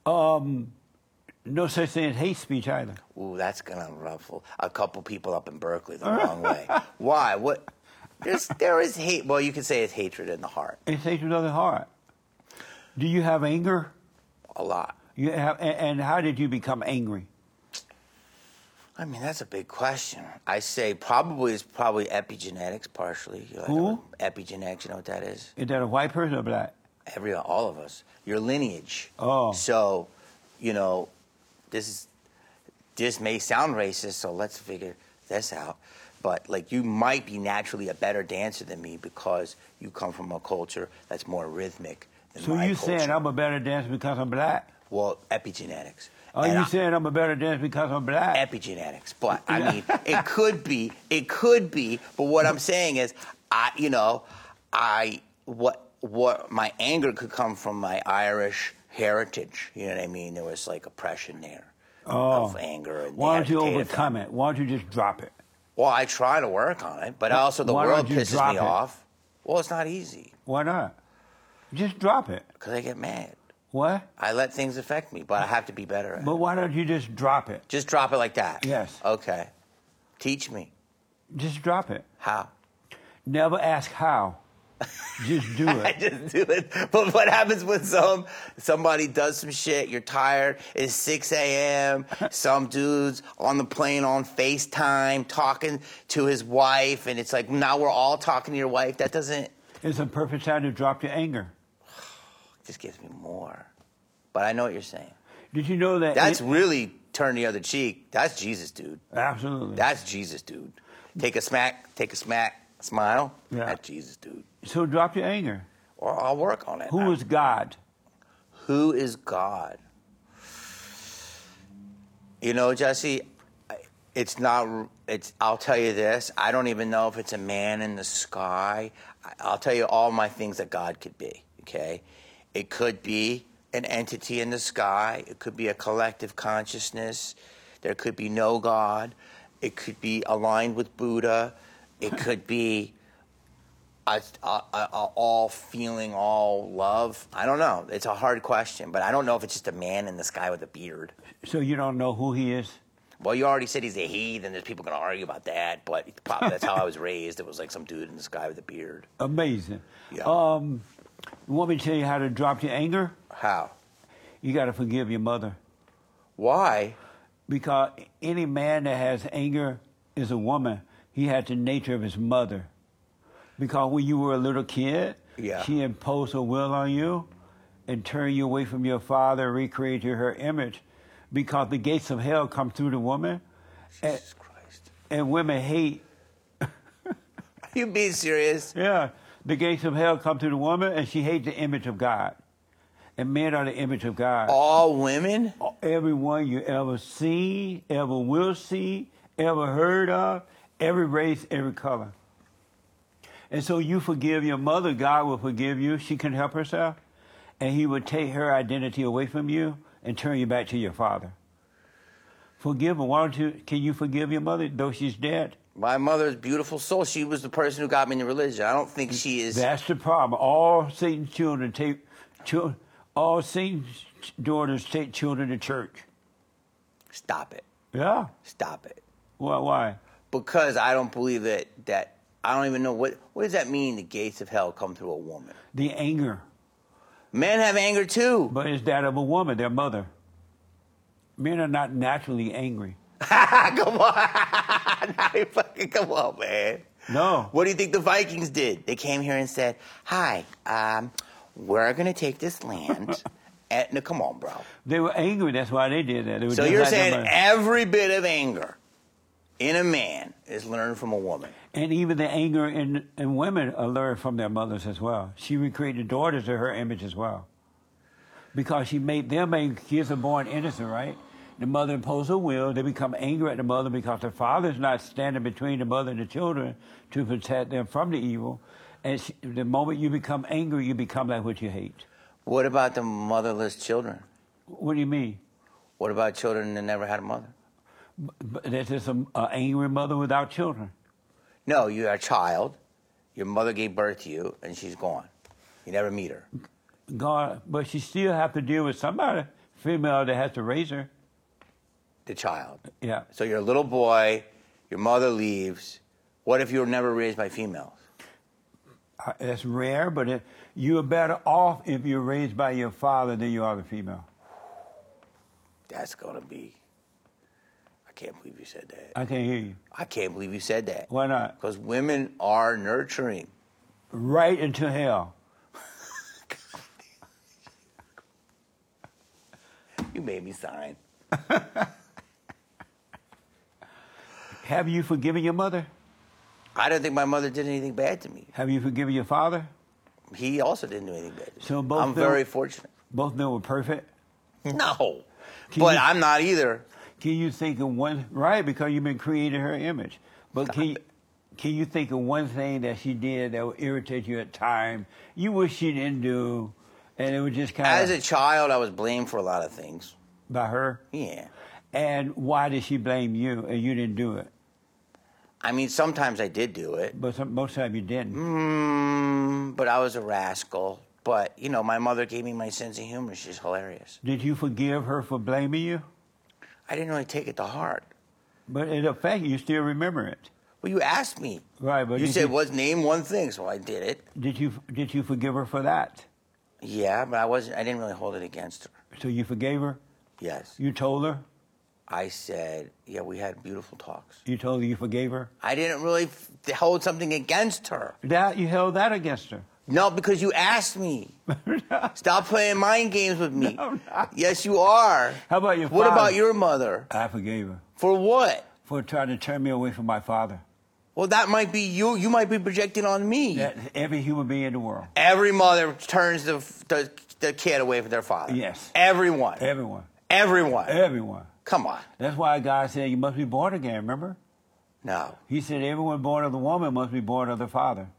No such thing as hate speech either. Ooh, that's going to ruffle a couple people up in Berkeley the wrong way. Why? What? There is hate. Well, you could say it's hatred in the heart. It's hatred of the heart. Do you have anger? A lot. You have, and how did you become angry? I mean, that's a big question. I say it's probably epigenetics, partially. Who? Epigenetics, you know what that is? Is that a white person or black? All of us. Your lineage. Oh. So, this may sound racist, so let's figure this out. But, like, you might be naturally a better dancer than me because you come from a culture that's more rhythmic than So my you culture. saying I'm a better dancer because I'm black? Well, epigenetics. Are you saying I'm a better dancer because I'm black? Epigenetics. But, I mean, it could be. But what I'm saying is, what my anger could come from my Irish heritage. You know what I mean? There was, like, oppression there of anger. And Why don't you overcome it? Why don't you just drop it? Well, I try to work on it, but also the Why world don't you pisses drop me it? off. Well, it's not easy Why not? Just drop it. because I get mad. What? I let things affect me, but I have to be better at it. But why don't you just drop it? Just drop it like that. Yes. Okay. Teach me. Just drop it. How? Never ask how. Just do I it. just do it. But what happens when somebody does some shit, you're tired, it's 6 a.m., some dude's on the plane on FaceTime talking to his wife, and it's like, now we're all talking to your wife. That doesn't... It's a perfect time to drop your anger. just gives me more. But I know what you're saying. Did you know that... That's really turn the other cheek. That's Jesus, dude. Absolutely. That's Jesus, dude. Take a smack, smile. Yeah. That's Jesus, dude. So drop your anger. Well, I'll work on it. Who is God? Who is God? You know, Jesse, I'll tell you this. I don't even know if it's a man in the sky. I'll tell you all my things that God could be, okay? It could be an entity in the sky. It could be a collective consciousness. There could be no God. It could be aligned with Buddha. It could be all feeling, all love. I don't know. It's a hard question, but I don't know if it's just a man in the sky with a beard. So you don't know who he is? Well, you already said he's a heathen. There's people going to argue about that, but that's how I was raised. It was like some dude in the sky with a beard. Amazing. Yeah. You want me to tell you how to drop your anger? How? You got to forgive your mother. Why? Because any man that has anger is a woman. He had the nature of his mother. Because when you were a little kid, Yeah. she imposed her will on you, and turn you away from your Father and recreate you her image, because the gates of hell come through the woman. Jesus Christ. And women hate. Are you being serious? Yeah. The gates of hell come to the woman, and she hates the image of God. And men are the image of God. All women? Everyone you ever see, ever will see, ever heard of, every race, every color. And so you forgive your mother, God will forgive you. She can help herself. And he would take her identity away from you and turn you back to your Father. Forgive her. Why don't you? Can you forgive your mother, though she's dead? My mother's beautiful soul. She was the person who got me into religion. I don't think she is. That's the problem. All Satan's children take all Satan's daughters take children to church. Stop it. Yeah. Stop it. Why? Because I don't believe that I don't even know what does that mean, the gates of hell come through a woman? The anger. Men have anger too. But it's that of a woman, their mother. Men are not naturally angry. Come on. Come on, man. No. What do you think the Vikings did? They came here and said, hi, we're going to take this land. No, come on, bro. They were angry. That's why they did that. They were So just you're like saying every bit of anger in a man is learned from a woman. And even the anger in women are learned from their mothers as well. She recreated daughters to her image as well. Because she made them angry. Kids are born innocent, right? The mother imposed her will. They become angry at the mother because the father's not standing between the mother and the children to protect them from the evil. And the moment you become angry, you become like what you hate. What about the motherless children? What do you mean? What about children that never had a mother? But there's just an angry mother without children. No, you're a child. Your mother gave birth to you, and she's gone. You never meet her. God, but she still have to deal with somebody, female, that has to raise her. The child. Yeah. So you're a little boy, your mother leaves. What if you were never raised by females? That's rare, but you're better off if you're raised by your father than you are the female. That's going to be... I can't believe you said that. I can't hear you. I can't believe you said that. Why not? Because women are nurturing. Right into hell. You made me sign. Have you forgiven your mother? I don't think my mother did anything bad to me. Have you forgiven your father? He also didn't do anything bad to me. So both I'm very fortunate. Both of them were perfect? No. Can But you- I'm not either. Can you think of one, right, because you've been creating her image. But can you think of one thing that she did that would irritate you at times, you wish she didn't do, and it would just kind As of... a child, I was blamed for a lot of things. By her? Yeah. And why did she blame you and you didn't do it? I mean, sometimes I did do it. But most of the time you didn't. But I was a rascal. But, you know, my mother gave me my sense of humor. She's hilarious. Did you forgive her for blaming you? I didn't really take it to heart. But in effect, you still remember it. Well, you asked me. Right, but You said, name one thing, so I did it. Did you forgive her for that? Yeah, but I didn't really hold it against her. So you forgave her? Yes. You told her? I said, yeah, we had beautiful talks. You told her you forgave her? I didn't really hold something against her. That you held that against her? No, because you asked me. Stop playing mind games with me. No, I'm not. Yes, you are. How about your What father? about your mother? I forgave her. For what? For trying to turn me away from my father. Well, that might be you. You might be projecting on me. That every human being in the world. Every mother turns the kid away from their father. Yes. Everyone. Everyone. Everyone. Everyone. Come on. That's why God said you must be born again, remember? No. He said everyone born of the woman must be born of the father.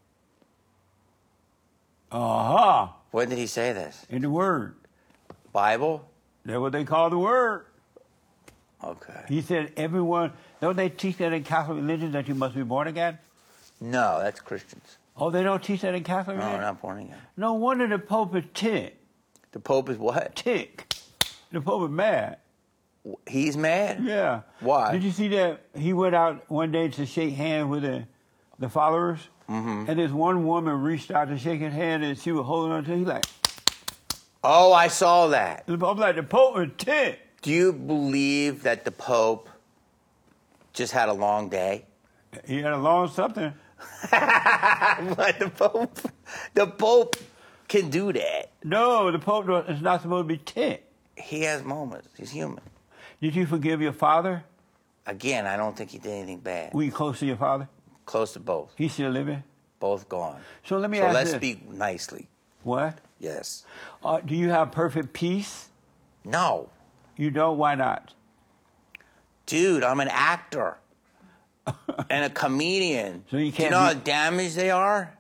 Uh-huh. When did he say this? In the Word. Bible? That's what they call the Word. Okay. He said everyone, don't they teach that in Catholic religion that you must be born again? No, that's Christians. Oh, they don't teach that in Catholic No, religion? not born again. No wonder the Pope is tick. The Pope is what? Tick. The Pope is mad. He's mad? Yeah. Why? Did you see that he went out one day to shake hands with the followers? Mm-hmm. And this one woman reached out to shake his hand and she was holding on to him. He's like, Oh, I saw that. I'm like, the Pope is tick. Do you believe that the Pope just had a long day? He had a long something. But the Pope can do that. No, the Pope is not supposed to be ticked. He has moments. He's human. Did you forgive your father? Again, I don't think he did anything bad. Were you close to your father? Close to both. He's still living? Both gone. So let me So ask let's this. speak nicely. What? Yes. Do you have perfect peace? No. You don't? Why not? Dude, I'm an actor and a comedian. So you Do you can't know how be- damaged they are?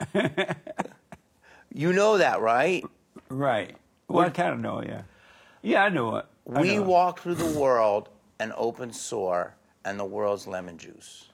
You know that, right? Right. Well, I kind of know, yeah. Yeah, I know it. We walk through the world an open sore and the world's lemon juice.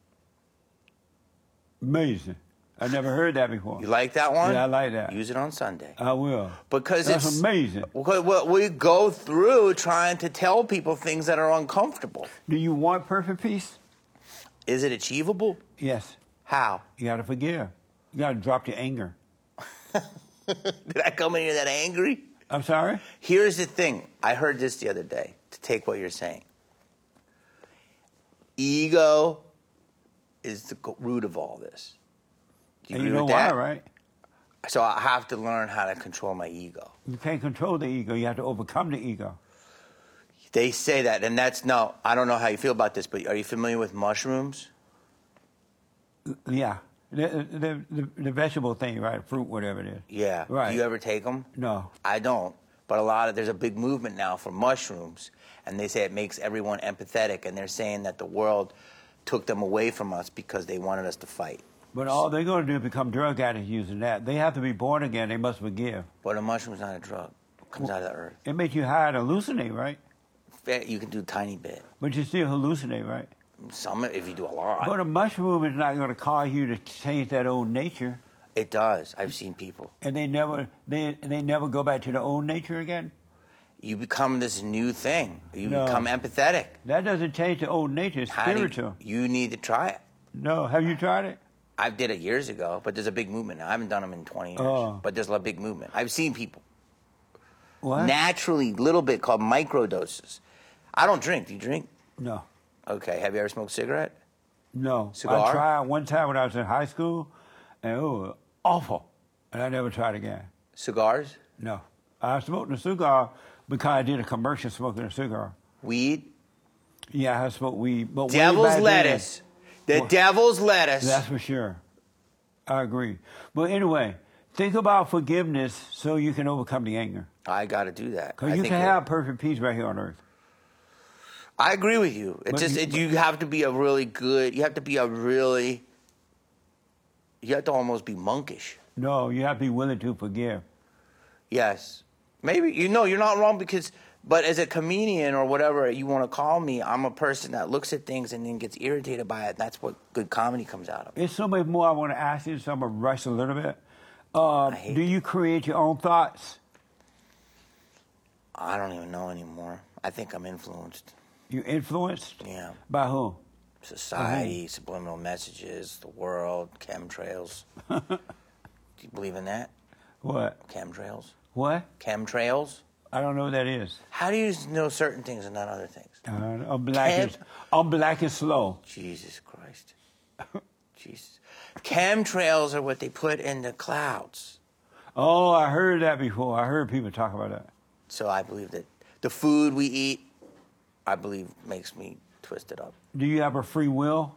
Amazing. I never heard that before. You like that one? Yeah, I like that. Use it on Sunday. I will. Because That's it's amazing. Because what we go through trying to tell people things that are uncomfortable. Do you want perfect peace? Is it achievable? Yes. How? You got to forgive. You got to drop your anger. Did I come in here that angry? I'm sorry? Here's the thing. I heard this the other day, to take what you're saying. Ego is the root of all this. Do you And agree you know with why, that? right? So I have to learn how to control my ego. You can't control the ego. You have to overcome the ego. They say that, and that's no. I don't know how you feel about this, but are you familiar with mushrooms? Yeah. The vegetable thing, right? Fruit, whatever it is. Yeah. Right. Do you ever take them? No. I don't. But there's a big movement now for mushrooms, and they say it makes everyone empathetic, and they're saying that the world took them away from us because they wanted us to fight. But all they're going to do is become drug addicts using that. They have to be born again. They must forgive. But a mushroom's not a drug. It comes out of the earth. It makes you high and hallucinate, right? You can do a tiny bit. But you still hallucinate, right? Some, if you do a lot. But a mushroom is not going to cause you to change that old nature. It does. I've seen people. And they never go back to their old nature again? You become this new thing. You No. become empathetic. That doesn't change the old nature. It's How do spiritual. you need to try it. No. Have you tried it? I did it years ago, but there's a big movement now. I haven't done them in 20 years, Oh. but there's a big movement. I've seen people What? naturally, little bit called microdoses. I don't drink. Do you drink? No. Okay. Have you ever smoked a cigarette? No. Cigar? I tried one time when I was in high school, and it was awful. And I never tried again. Cigars? No. I smoked a cigar because I did a commercial smoking a cigar. Weed? Yeah, I smoked weed. But way Devil's back then- lettuce. The Well, devil's lettuce. That's for sure. I agree. But anyway, think about forgiveness so you can overcome the anger. I got to do that. I Because you think can it- have perfect peace right here on earth. I agree with you. It's But just you- you have to be a really good. You have to be a really. You have to almost be monkish. No, you have to be willing to forgive. Yes, maybe you're not wrong because. But as a comedian or whatever you want to call me, I'm a person that looks at things and then gets irritated by it. That's what good comedy comes out of. There's so much more I want to ask you, so I'm going to rush a little bit. hate Do you create your own thoughts? I don't even know anymore. I think I'm influenced. You influenced? Yeah. By who? Society, subliminal messages, the world, chemtrails. Do you believe in that? What? Chemtrails? What? Chemtrails? I don't know what that is. How do you know certain things and not other things? I'm black and slow. Jesus Christ. Jesus. Chemtrails are what they put in the clouds. Oh, I heard that before. I heard people talk about that. So I believe that the food we eat, I believe, makes me twisted up. Do you have a free will?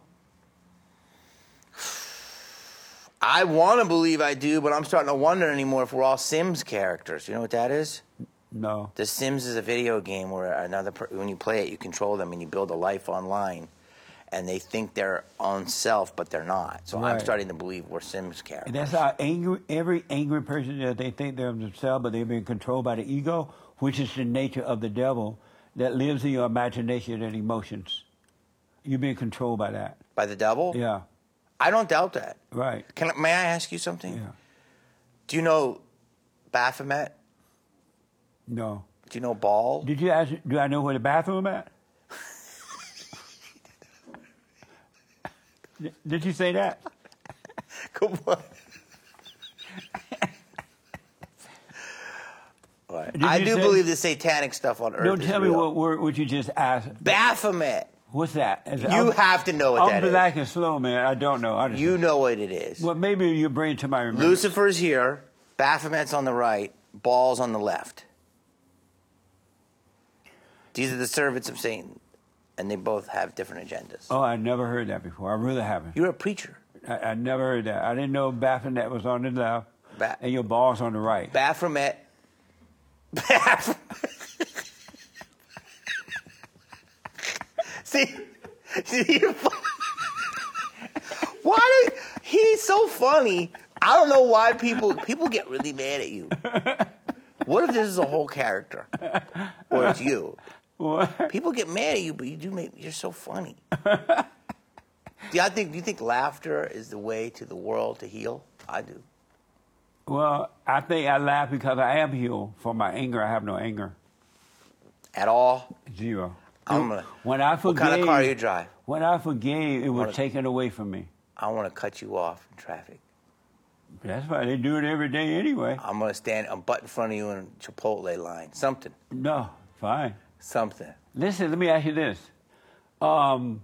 I want to believe I do, but I'm starting to wonder anymore if we're all Sims characters. You know what that is? No. The Sims is a video game where when you play it, you control them and you build a life online, and they think they're on self, but they're not. So I'm Right. starting to believe we're Sims characters. And that's how every angry person that they think they're themselves, but they're being controlled by the ego, which is the nature of the devil that lives in your imagination and emotions. You're being controlled by that. By the devil? Yeah. I don't doubt that. Right. May I ask you something? Yeah. Do you know Baphomet? No. Do you know Baal? Did you ask? Do I know where the bathroom at? Did you say that? Come on. Right. Did I you do say- believe the satanic stuff on Earth Don't is tell me real. what word would you just ask. Baphomet. What's that? You have to know what that I'm is. black and slow, man. I don't know. You know what it is. Well, maybe you bring it to my remembrance. Lucifer's here. Baphomet's on the right, Baal's on the left. These are the servants of Satan, and they both have different agendas. Oh, I never heard that before. I really haven't. You're a preacher. I never heard that. I didn't know Baphomet was on the left and your Baal's on the right. Baphomet. See, why? He's so funny. I don't know why people get really mad at you. What if this is a whole character, or it's you? What? People get mad at you, but you're so funny. Do you think laughter is the way to the world to heal? I do. Well, I think I laugh because I am healed from my anger. I have no anger. At all? Zero. When I forgave, what kind of car you drive? When I forgave, it was taken away from me. I want to cut you off in traffic. That's why they do it every day anyway. I'm going to butt in front of you in a Chipotle line. Something. No, fine. Something. Listen, let me ask you this. Do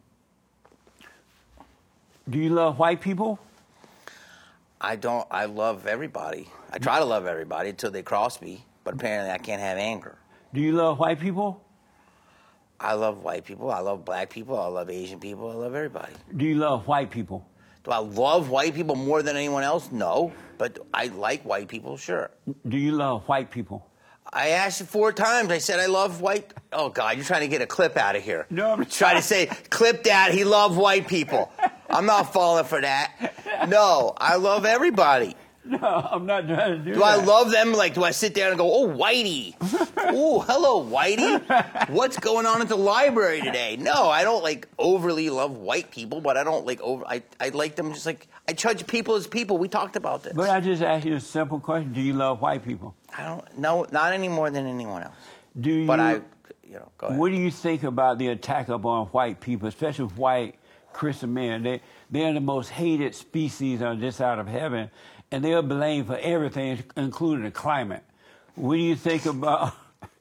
you love white people? I don't. I love everybody. I try to love everybody until they cross me, but apparently I can't have anger. Do you love white people? I love white people. I love black people. I love Asian people. I love everybody. Do you love white people? Do I love white people more than anyone else? No. But I like white people, sure. Do you love white people? I asked you 4 times. I said I love white... Oh, God, you're trying to get a clip out of here. No, I'm trying to say, clip that, he loved white people. I'm not falling for that. No, I love everybody. No, I'm not trying to do that. Do I love them? Like, do I sit down and go, oh, Whitey. Oh, hello, Whitey. What's going on at the library today? No, I don't, like, overly love white people, but I don't, like, I like them just like... I judge people as people. We talked about this. But I just asked you a simple question. Do you love white people? I don't... No, not any more than anyone else. Do you... But go ahead. What do you think about the attack upon white people, especially white Christian men? They're the most hated species on this side of heaven, and they're blamed for everything, including the climate. What do you think about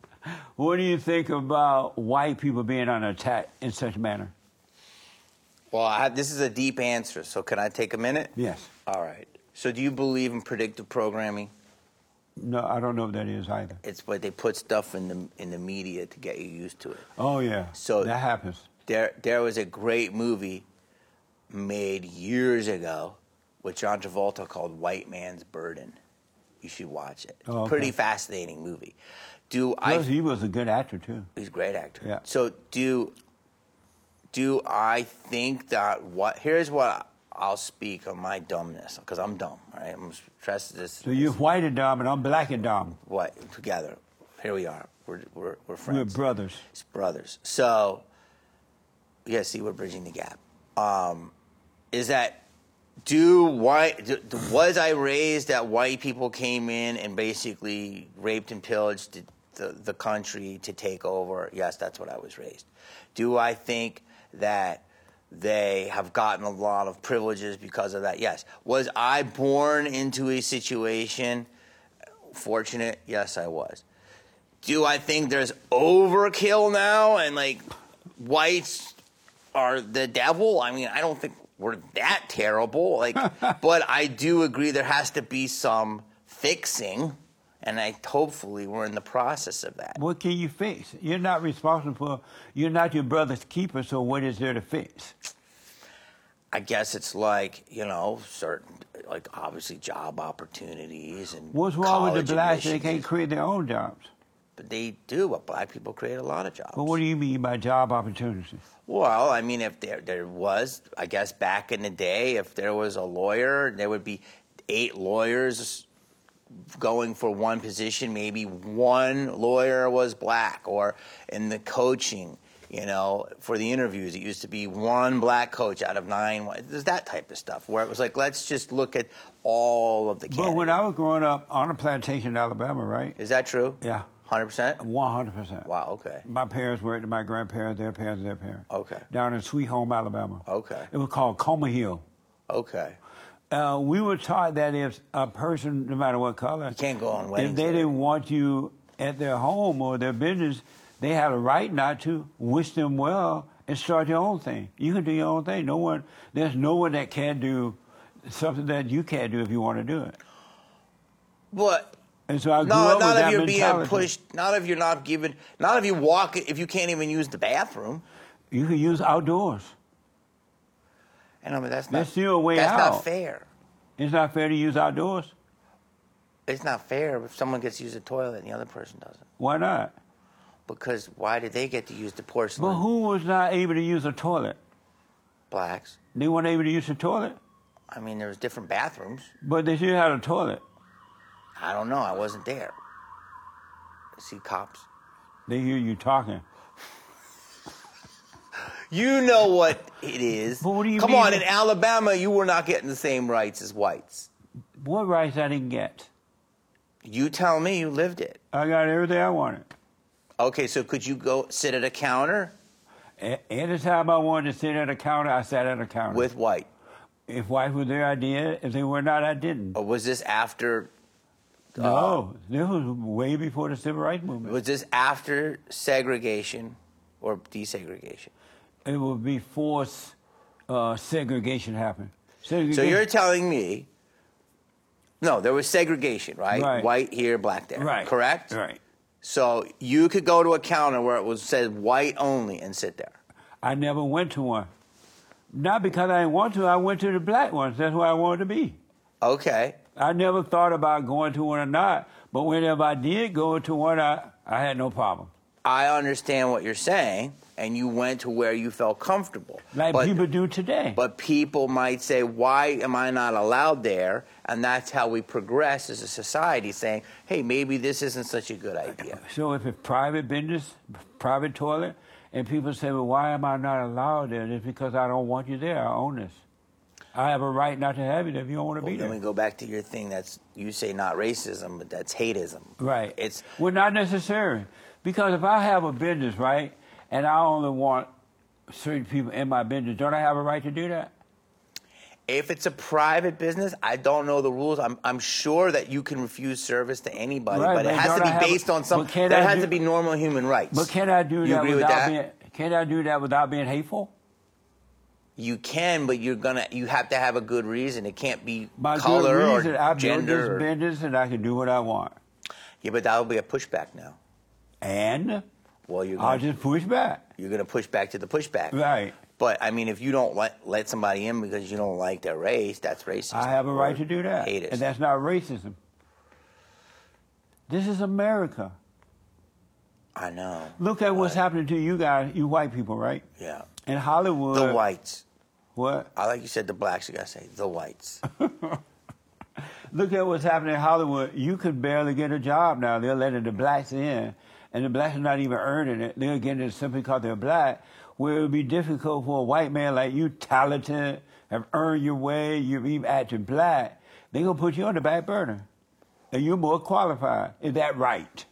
white people being under attack in such a manner? Well, this is a deep answer, so can I take a minute? Yes. All right. So do you believe in predictive programming? No, I don't know what that is either. It's where they put stuff in the media to get you used to it. Oh, yeah. So that happens. There was a great movie made years ago with John Travolta called White Man's Burden. You should watch it. Oh, okay. Pretty fascinating movie. Plus, he was a good actor, too. He's a great actor. Yeah. So do I think that here's what I'll speak on my dumbness, because I'm dumb, all right? I'm stressed this. So you're white and dumb, and I'm black and dumb. What? Together. Here we are. We're friends. We're brothers. It's brothers. So, yeah, see, we're bridging the gap. Is that, was I raised that white people came in and basically raped and pillaged the country to take over? Yes, that's what I was raised. Do I think that they have gotten a lot of privileges because of that? Yes. Was I born into a situation fortunate? Yes, I was. Do I think there's overkill now and, like, whites are the devil? I mean, I don't think we're that terrible. Like, but I do agree there has to be some fixing, and hopefully we're in the process of that. What can you fix? You're not responsible for, you're not your brother's keeper, so what is there to fix? I guess it's like, certain, like, obviously job opportunities and what's wrong with the blacks? They admissions. can't create their own jobs. But they do. But black people create a lot of jobs. But what do you mean by job opportunities? Well, I mean, if there was, I guess back in the day, if there was a lawyer, there would be 8 lawyers going for one position. Maybe one lawyer was black. Or in the coaching, for the interviews, it used to be one black coach out of 9. There's that type of stuff where it was like, let's just look at all of the candidates. But when I was growing up on a plantation in Alabama, right? Is that true? Yeah. 100%? 100%. Wow, okay. My parents worked, my grandparents, their parents, their parents. Okay. Down in Sweet Home, Alabama. Okay. It was called Comer Hill. Okay. We were taught that if a person, no matter what color, you can't go on weddings. If they didn't want you at their home or their business, they had a right not to wish them well and start your own thing. You can do your own thing. There's no one that can do something that you can't do if you want to do it. But And so I grew no, up with not that if you're being mentality. pushed. Not if you're not given. Not if you walk. If you can't even use the bathroom. You can use outdoors. And I mean that's There's not. still a way that's out. not fair. It's not fair to use outdoors. It's not fair if someone gets to use the toilet and the other person doesn't. Why not? Because why did they get to use the But porcelain? who was not able to use a toilet? Blacks. They weren't able to use the toilet, I mean, there was different bathrooms. but they still had a toilet. I don't know. I wasn't there. See cops. They hear you talking. You know what it is. But what do you Come mean? on, in Alabama, you were not getting the same rights as whites. What rights I didn't get? You tell me you lived it. I got everything I wanted. Okay, so could you go sit at a counter Anytime I wanted to sit at a counter, I sat at a counter. with white? If white was there, I did. If they were not, I didn't. Or was this after? No, this was way before the civil rights movement. Was this after segregation or desegregation? It would be forced segregation happened. So you're telling me? No, there was segregation, right? Right. White here, black there. right? Correct. Right. So you could go to a counter where it was said white only and sit there. I never went to one. Not because I didn't want to. I went to the black ones. That's where I wanted to be. Okay. I never thought about going to one or not. But whenever I did go to one, I had no problem. I understand what you're saying, and you went to where you felt comfortable. Like people do today. But people might say, why am I not allowed there? And that's how we progress as a society, saying, hey, maybe this isn't such a good idea. So if it's private business, private toilet, and people say, well, why am I not allowed there? It's because I don't want you there. I own this. I have a right not to have you there if you don't want to be Then there. we go back to your thing that's, you say not racism, but that's hateism. Right. It's well, not necessary. Because if I have a business, right, and I only want certain people in my business, don't I have a right to do that? If it's a private business, I don't know the rules. I'm sure that you can refuse service to anybody, Right, but it but has to don't I be have based a- on some. but can There I has do- to be normal human rights. But can I do You that agree with without that? being? Can I do that without being hateful? You can, but you have to have a good reason. It can't be By color good reason, or I built gender. this or- business and I can do what I want. Yeah, but that'll be a pushback now. And Well, I'll just push back. you're gonna push back to the pushback. Right. But I mean, if you don't let somebody in because you don't like their race, that's racist. I have a or right to do that. Hate it. And that's not racism. This is America. I know. Look at what's happening to you guys, you white people, right? Yeah. In Hollywood. The whites. What? I like you said the blacks. You gotta say the whites. Look at what's happening in Hollywood. You could barely get a job now. They're letting the blacks in, and the blacks are not even earning it. They're getting it simply because they're black, where it would be difficult for a white man like you, talented, have earned your way, you're even acting black. They're going to put you on the back burner, and you're more qualified. Is that right?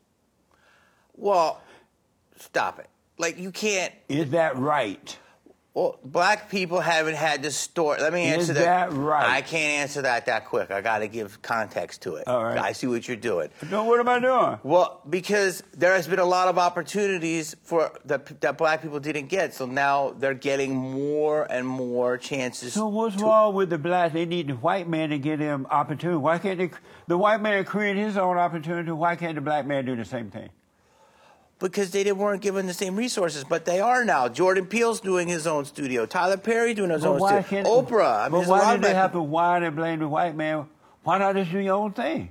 Well, stop it. Like you can't. Is that right? Well, black people haven't had this story. Let me answer Is that right? I can't answer that quick. I got to give context to it. All right. I see what you're doing. No, what am I doing? Well, because there has been a lot of opportunities for that black people didn't get, so now they're getting more and more chances. So what's wrong with the blacks? They need the white man to give them opportunity. Why can't the white man create his own opportunity? Why can't the black man do the same thing? Because they weren't given the same resources, but they are now. Jordan Peele's doing his own studio. Tyler Perry doing his own studio. Oprah. I mean, But there's a lot why of do they black have to whine and blame the white man? Why not just do your own thing?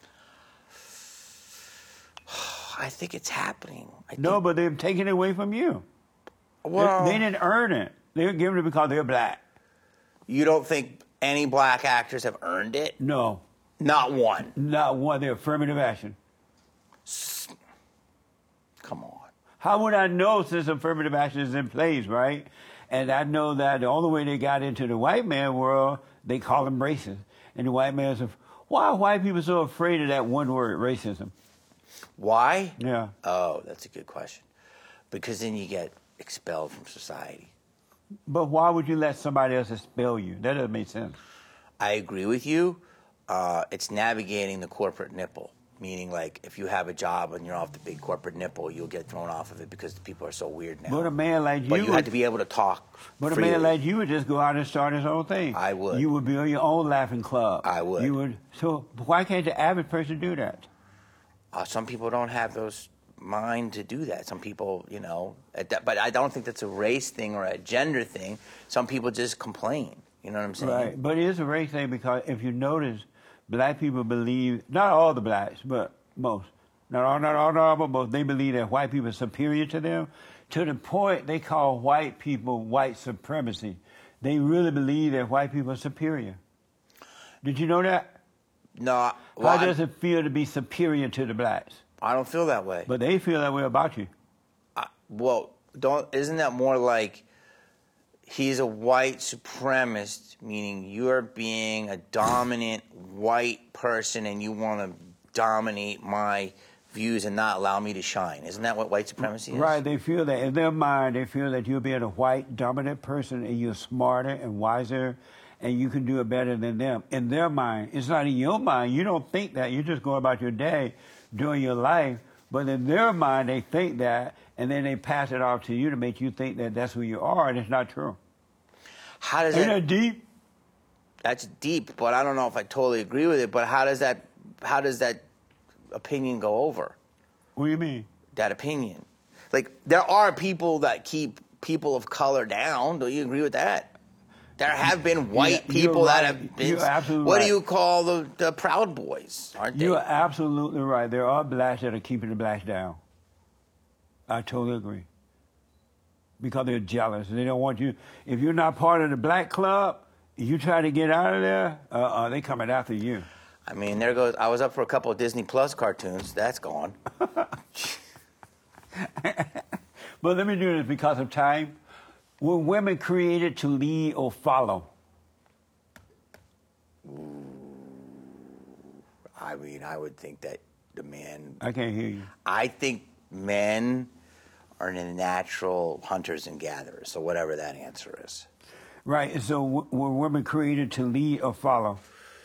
I think it's happening. No, but they're taking it away from you. Well, They didn't earn it. They were given it because they're black. You don't think any black actors have earned it? No, Not one. not one. They're affirmative action. Come on. How would I know since affirmative action is in place, right? And I know that the only way they got into the white man world, they call them racist. And the white man says, why are white people so afraid of that one word, racism? Why? Yeah. Oh, that's a good question. Because then you get expelled from society. But why would you let somebody else expel you? That doesn't make sense. I agree with you. It's navigating the corporate nipple. Meaning, like, if you have a job and you're off the big corporate nipple, you'll get thrown off of it because the people are so weird now. But a man like you, But you had to be able to talk. But freely. a man like you would just go out and start his own thing. I would. You would build your own laughing club. I would. You would. So why can't the average person do that? Some people don't have those mind to do that. Some people, you know, but I don't think that's a race thing or a gender thing. Some people just complain. You know what I'm saying? Right. But it is a race thing because if you notice, black people believe, not all the blacks, but most. Not all, but most. They believe that white people are superior to them to the point they call white people white supremacy. They really believe that white people are superior. Did you know that? No. Well, How does it feel to be superior to the blacks? I don't feel that way. But they feel that way about you. Isn't that more like he's a white supremacist, meaning you're being a dominant white person and you want to dominate my views and not allow me to shine? Isn't that what white supremacy is? Right, they feel that. In their mind, they feel that you're being a white dominant person and you're smarter and wiser and you can do it better than them. In their mind, it's not in your mind. You don't think that. You just go about your day doing your life. But in their mind, they think that, and then they pass it off to you to make you think that that's who you are, and it's not true. How does Ain't that deep? That's deep, but I don't know if I totally agree with it. But how does that opinion go over? What do you mean? That opinion. Like, there are people that keep people of color down. Don't you agree with that? There have been white people that have been. You're absolutely what right. do you call the Proud Boys? Aren't they? You're absolutely right. There are blacks that are keeping the blacks down. I totally agree. Because they're jealous. They don't want you. If you're not part of the black club, you try to get out of there, they coming after you. I mean, there goes. I was up for a couple of Disney Plus cartoons. That's gone. But let me do this because of time. Were women created to lead or follow? I mean, I would think that the man. I can't hear you. I think men are natural hunters and gatherers. So whatever that answer is. Right. And so were women created to lead or follow?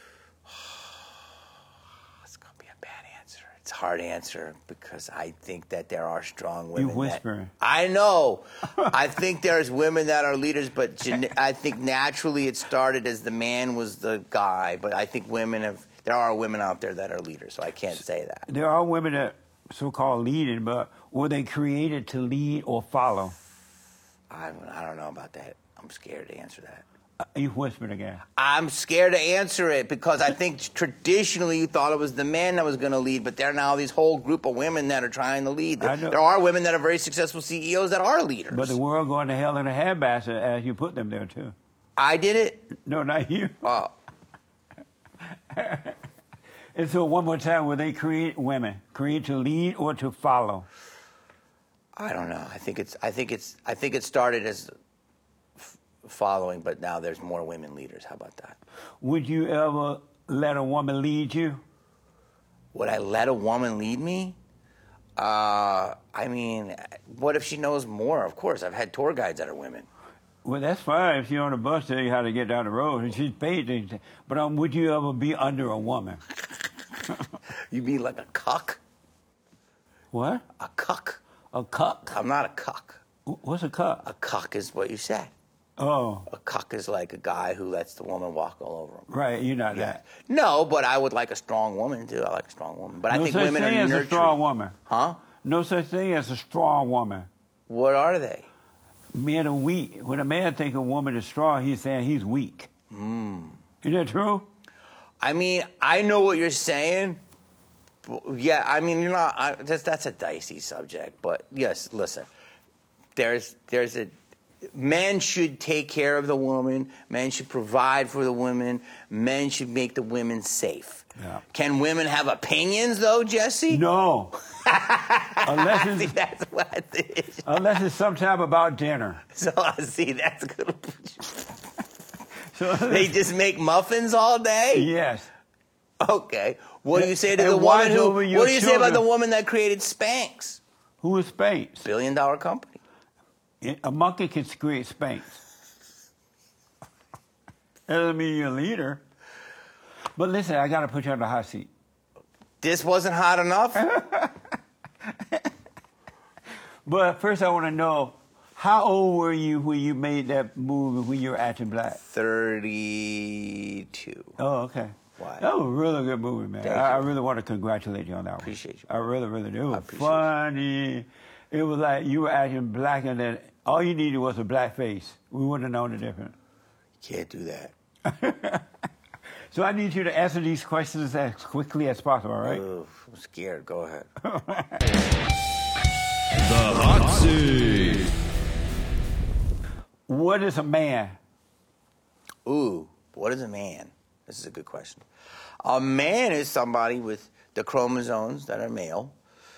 It's gonna be a bad answer. It's a hard answer because I think that there are strong women. You whispering. I know. I think there's women that are leaders, but I think naturally it started as the man was the guy. But I think there are women out there that are leaders, so I can't say that. There are women that so-called leading, but were they created to lead or follow? I don't know about that. I'm scared to answer that. You whispering again. I'm scared to answer it because I think traditionally you thought it was the man that was going to lead, but there are now these whole group of women that are trying to lead. There are women that are very successful CEOs that are leaders. But the world going to hell in a handbasket as you put them there, too. I did it? No, not you. Oh. And so one more time, were they women created to lead or to follow? I don't know. I think it started as following, but now there's more women leaders. How about that? Would you ever let a woman lead you? Would I let a woman lead me? I mean, what if she knows more? Of course, I've had tour guides that are women. Well, that's fine if she's on the bus tell you how to get down the road and she's paid things. But would you ever be under a woman? You mean like a cuck? What? A cuck. A cuck? I'm not a cuck. What's a cuck? A cuck is what you said. Oh. A cuck is like a guy who lets the woman walk all over him. Right, you're not that. No, but I would like a strong woman, too. I like a strong woman. But I think women are nurturing. No such thing as a strong woman. Huh? No such thing as a strong woman. What are they? Men are weak. When a man thinks a woman is strong, he's saying he's weak. Isn't that true? I mean, I know what you're saying. Yeah, I mean, you're not. That's a dicey subject, but yes, listen. There's a. Men should take care of the woman. Men should provide for the women. Men should make the women safe. Yeah. Can women have opinions, though, Jesse? No. Unless it's, that's what it is. Unless it's sometime about dinner. So see, that's good. So they just make muffins all day? Yes. Okay. What do you say to the woman who? What do you say about the woman that created Spanx? Who is Spanx? $1 billion company. A monkey can create Spanx. That doesn't mean you're a leader. But listen, I got to put you on the hot seat. This wasn't hot enough? But first, I want to know, how old were you when you made that movie when you were acting black? 32. Oh, okay. Why? That was a really good movie, man. Thank I you. really want to congratulate you on that one. Appreciate you. I really, really do. It was appreciate funny. It was like you were acting black, and then all you needed was a black face. We wouldn't have known the difference. Can't do that. So I need you to answer these questions as quickly as possible, all right? Ugh, I'm scared. Go ahead. The Hot Seat. What is a man? Ooh, what is a man? This is a good question. A man is somebody with the chromosomes that are male.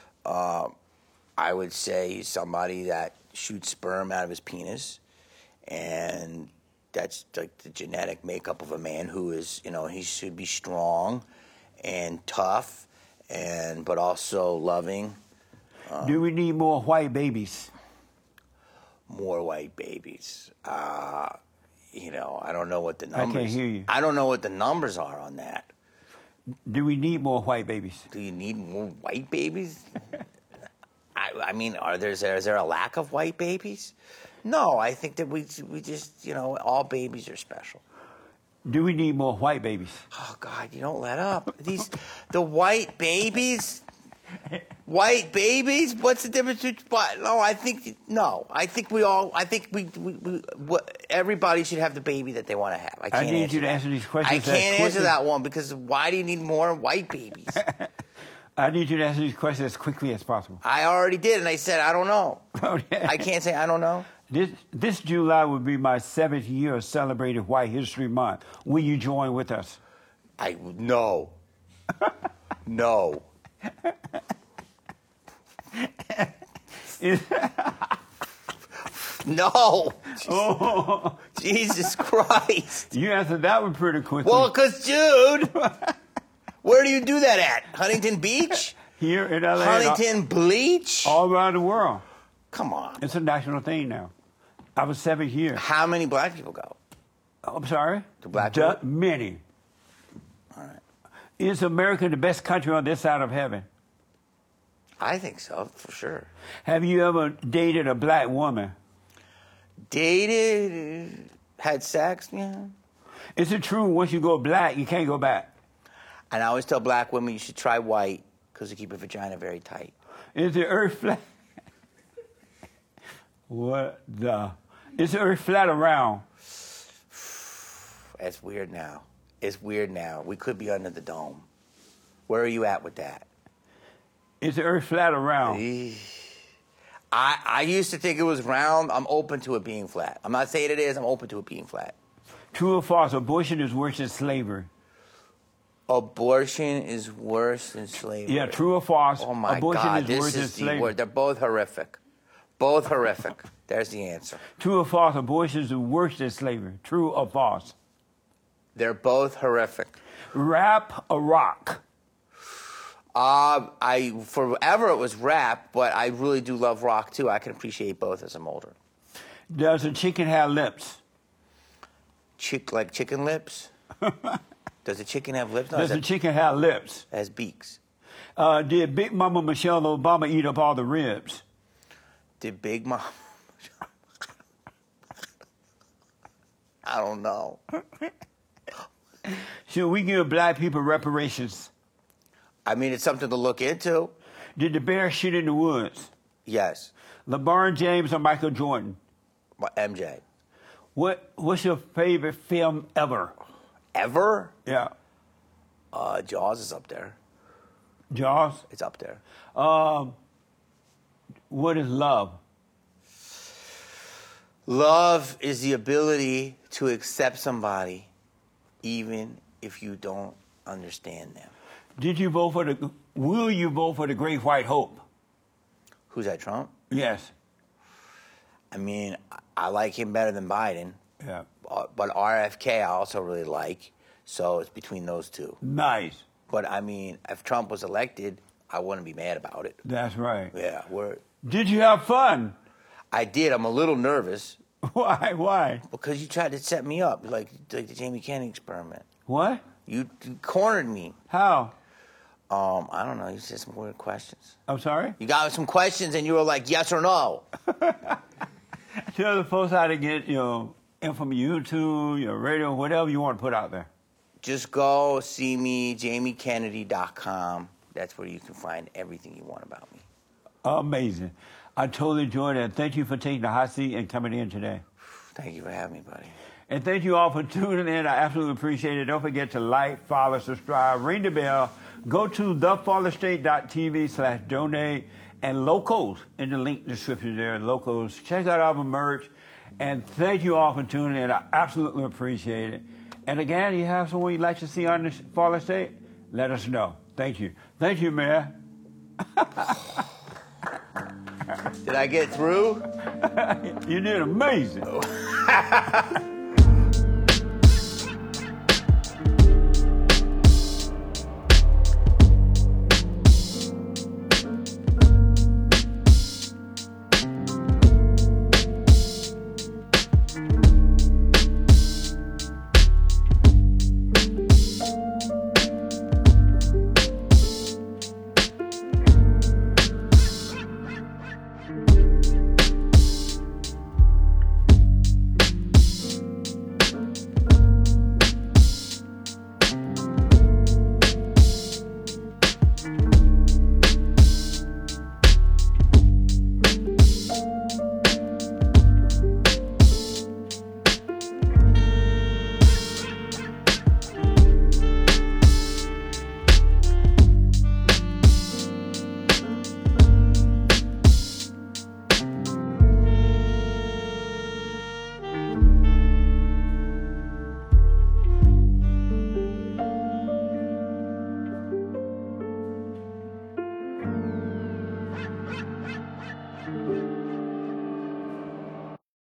I would say somebody that shoots sperm out of his penis, and that's like the genetic makeup of a man who is, he should be strong and tough, but also loving. Do we need more white babies? More white babies. I don't know what the numbers. I can't hear you. I don't know what the numbers are on that. Do we need more white babies? Do you need more white babies? I mean, is there a lack of white babies? No, I think that we just, all babies are special. Do we need more white babies? Oh God, you don't let up. The white babies. White babies? What's the difference between? I think everybody should have the baby that they want to have. I need you to answer these questions. I can't answer that one because why do you need more white babies? I need you to answer these questions as quickly as possible. I already did, and I said I don't know. Okay. I can't say I don't know. This July will be my 7th year of celebrating White History Month. Will you join with us? No. No. No. Oh. Jesus Christ. You answered that one pretty quickly. Well, because, dude, where do you do that at? Huntington Beach? Here in LA. Huntington Beach? All around the world. Come on. It's a national thing now. I was 7 years. How many black people go? I'm sorry? Do black people? Many. All right. Is America the best country on this side of heaven? I think so, for sure. Have you ever dated a black woman? Dated? Had sex? Yeah. Is it true once you go black, you can't go back? And I always tell black women you should try white because they keep your vagina very tight. Is the earth flat? What the? Is the earth flat or round? It's weird now. We could be under the dome. Where are you at with that? Is the earth flat or round? I used to think it was round. I'm open to it being flat. I'm not saying it is. I'm open to it being flat. True or false? Abortion is worse than slavery. Abortion is worse than slavery. Yeah, true or false? Oh my abortion God, is this worse than is the slavery. word. They're both horrific. Both horrific. There's the answer. True or false? Abortion is worse than slavery. True or false? They're both horrific. Rap or rock? Forever it was rap, but I really do love rock too. I can appreciate both as I'm older. Does a chicken have lips? Like chicken lips? Does a chicken have lips? No, Does a chicken have lips? It has beaks. Did Big Mama Michelle Obama eat up all the ribs? Did Big Mama? I don't know. Should we give black people reparations? I mean, it's something to look into. Did the bear shit in the woods? Yes. LeBron James or Michael Jordan? MJ. What's your favorite film ever? Ever? Yeah. Jaws is up there. Jaws? It's up there. What is love? Love is the ability to accept somebody even if you don't understand them. Will you vote for the Great White Hope? Who's that, Trump? Yes. I mean, I like him better than Biden. Yeah. But RFK I also really like, so it's between those two. Nice. But I mean, if Trump was elected, I wouldn't be mad about it. That's right. Yeah. Did you have fun? I did. I'm a little nervous. Why? Because you tried to set me up, like the Jamie Kennedy experiment. What? You cornered me. How? I don't know. You said some weird questions. I'm sorry? You got some questions and you were like, yes or no. Tell the folks how to get your info from YouTube, your radio, whatever you want to put out there. Just go see me, JamieKennedy.com. That's where you can find everything you want about me. Amazing. I totally enjoyed it. Thank you for taking the hot seat and coming in today. Thank you for having me, buddy. And thank you all for tuning in. I absolutely appreciate it. Don't forget to like, follow, subscribe, ring the bell. Go to thefallerstate.tv/donate and Locals in the link description there. Locals. Check out our merch. And thank you all for tuning in. I absolutely appreciate it. And again, you have someone you'd like to see on the Fall Estate? Let us know. Thank you. Thank you, Mayor. Did I get through? You did amazing.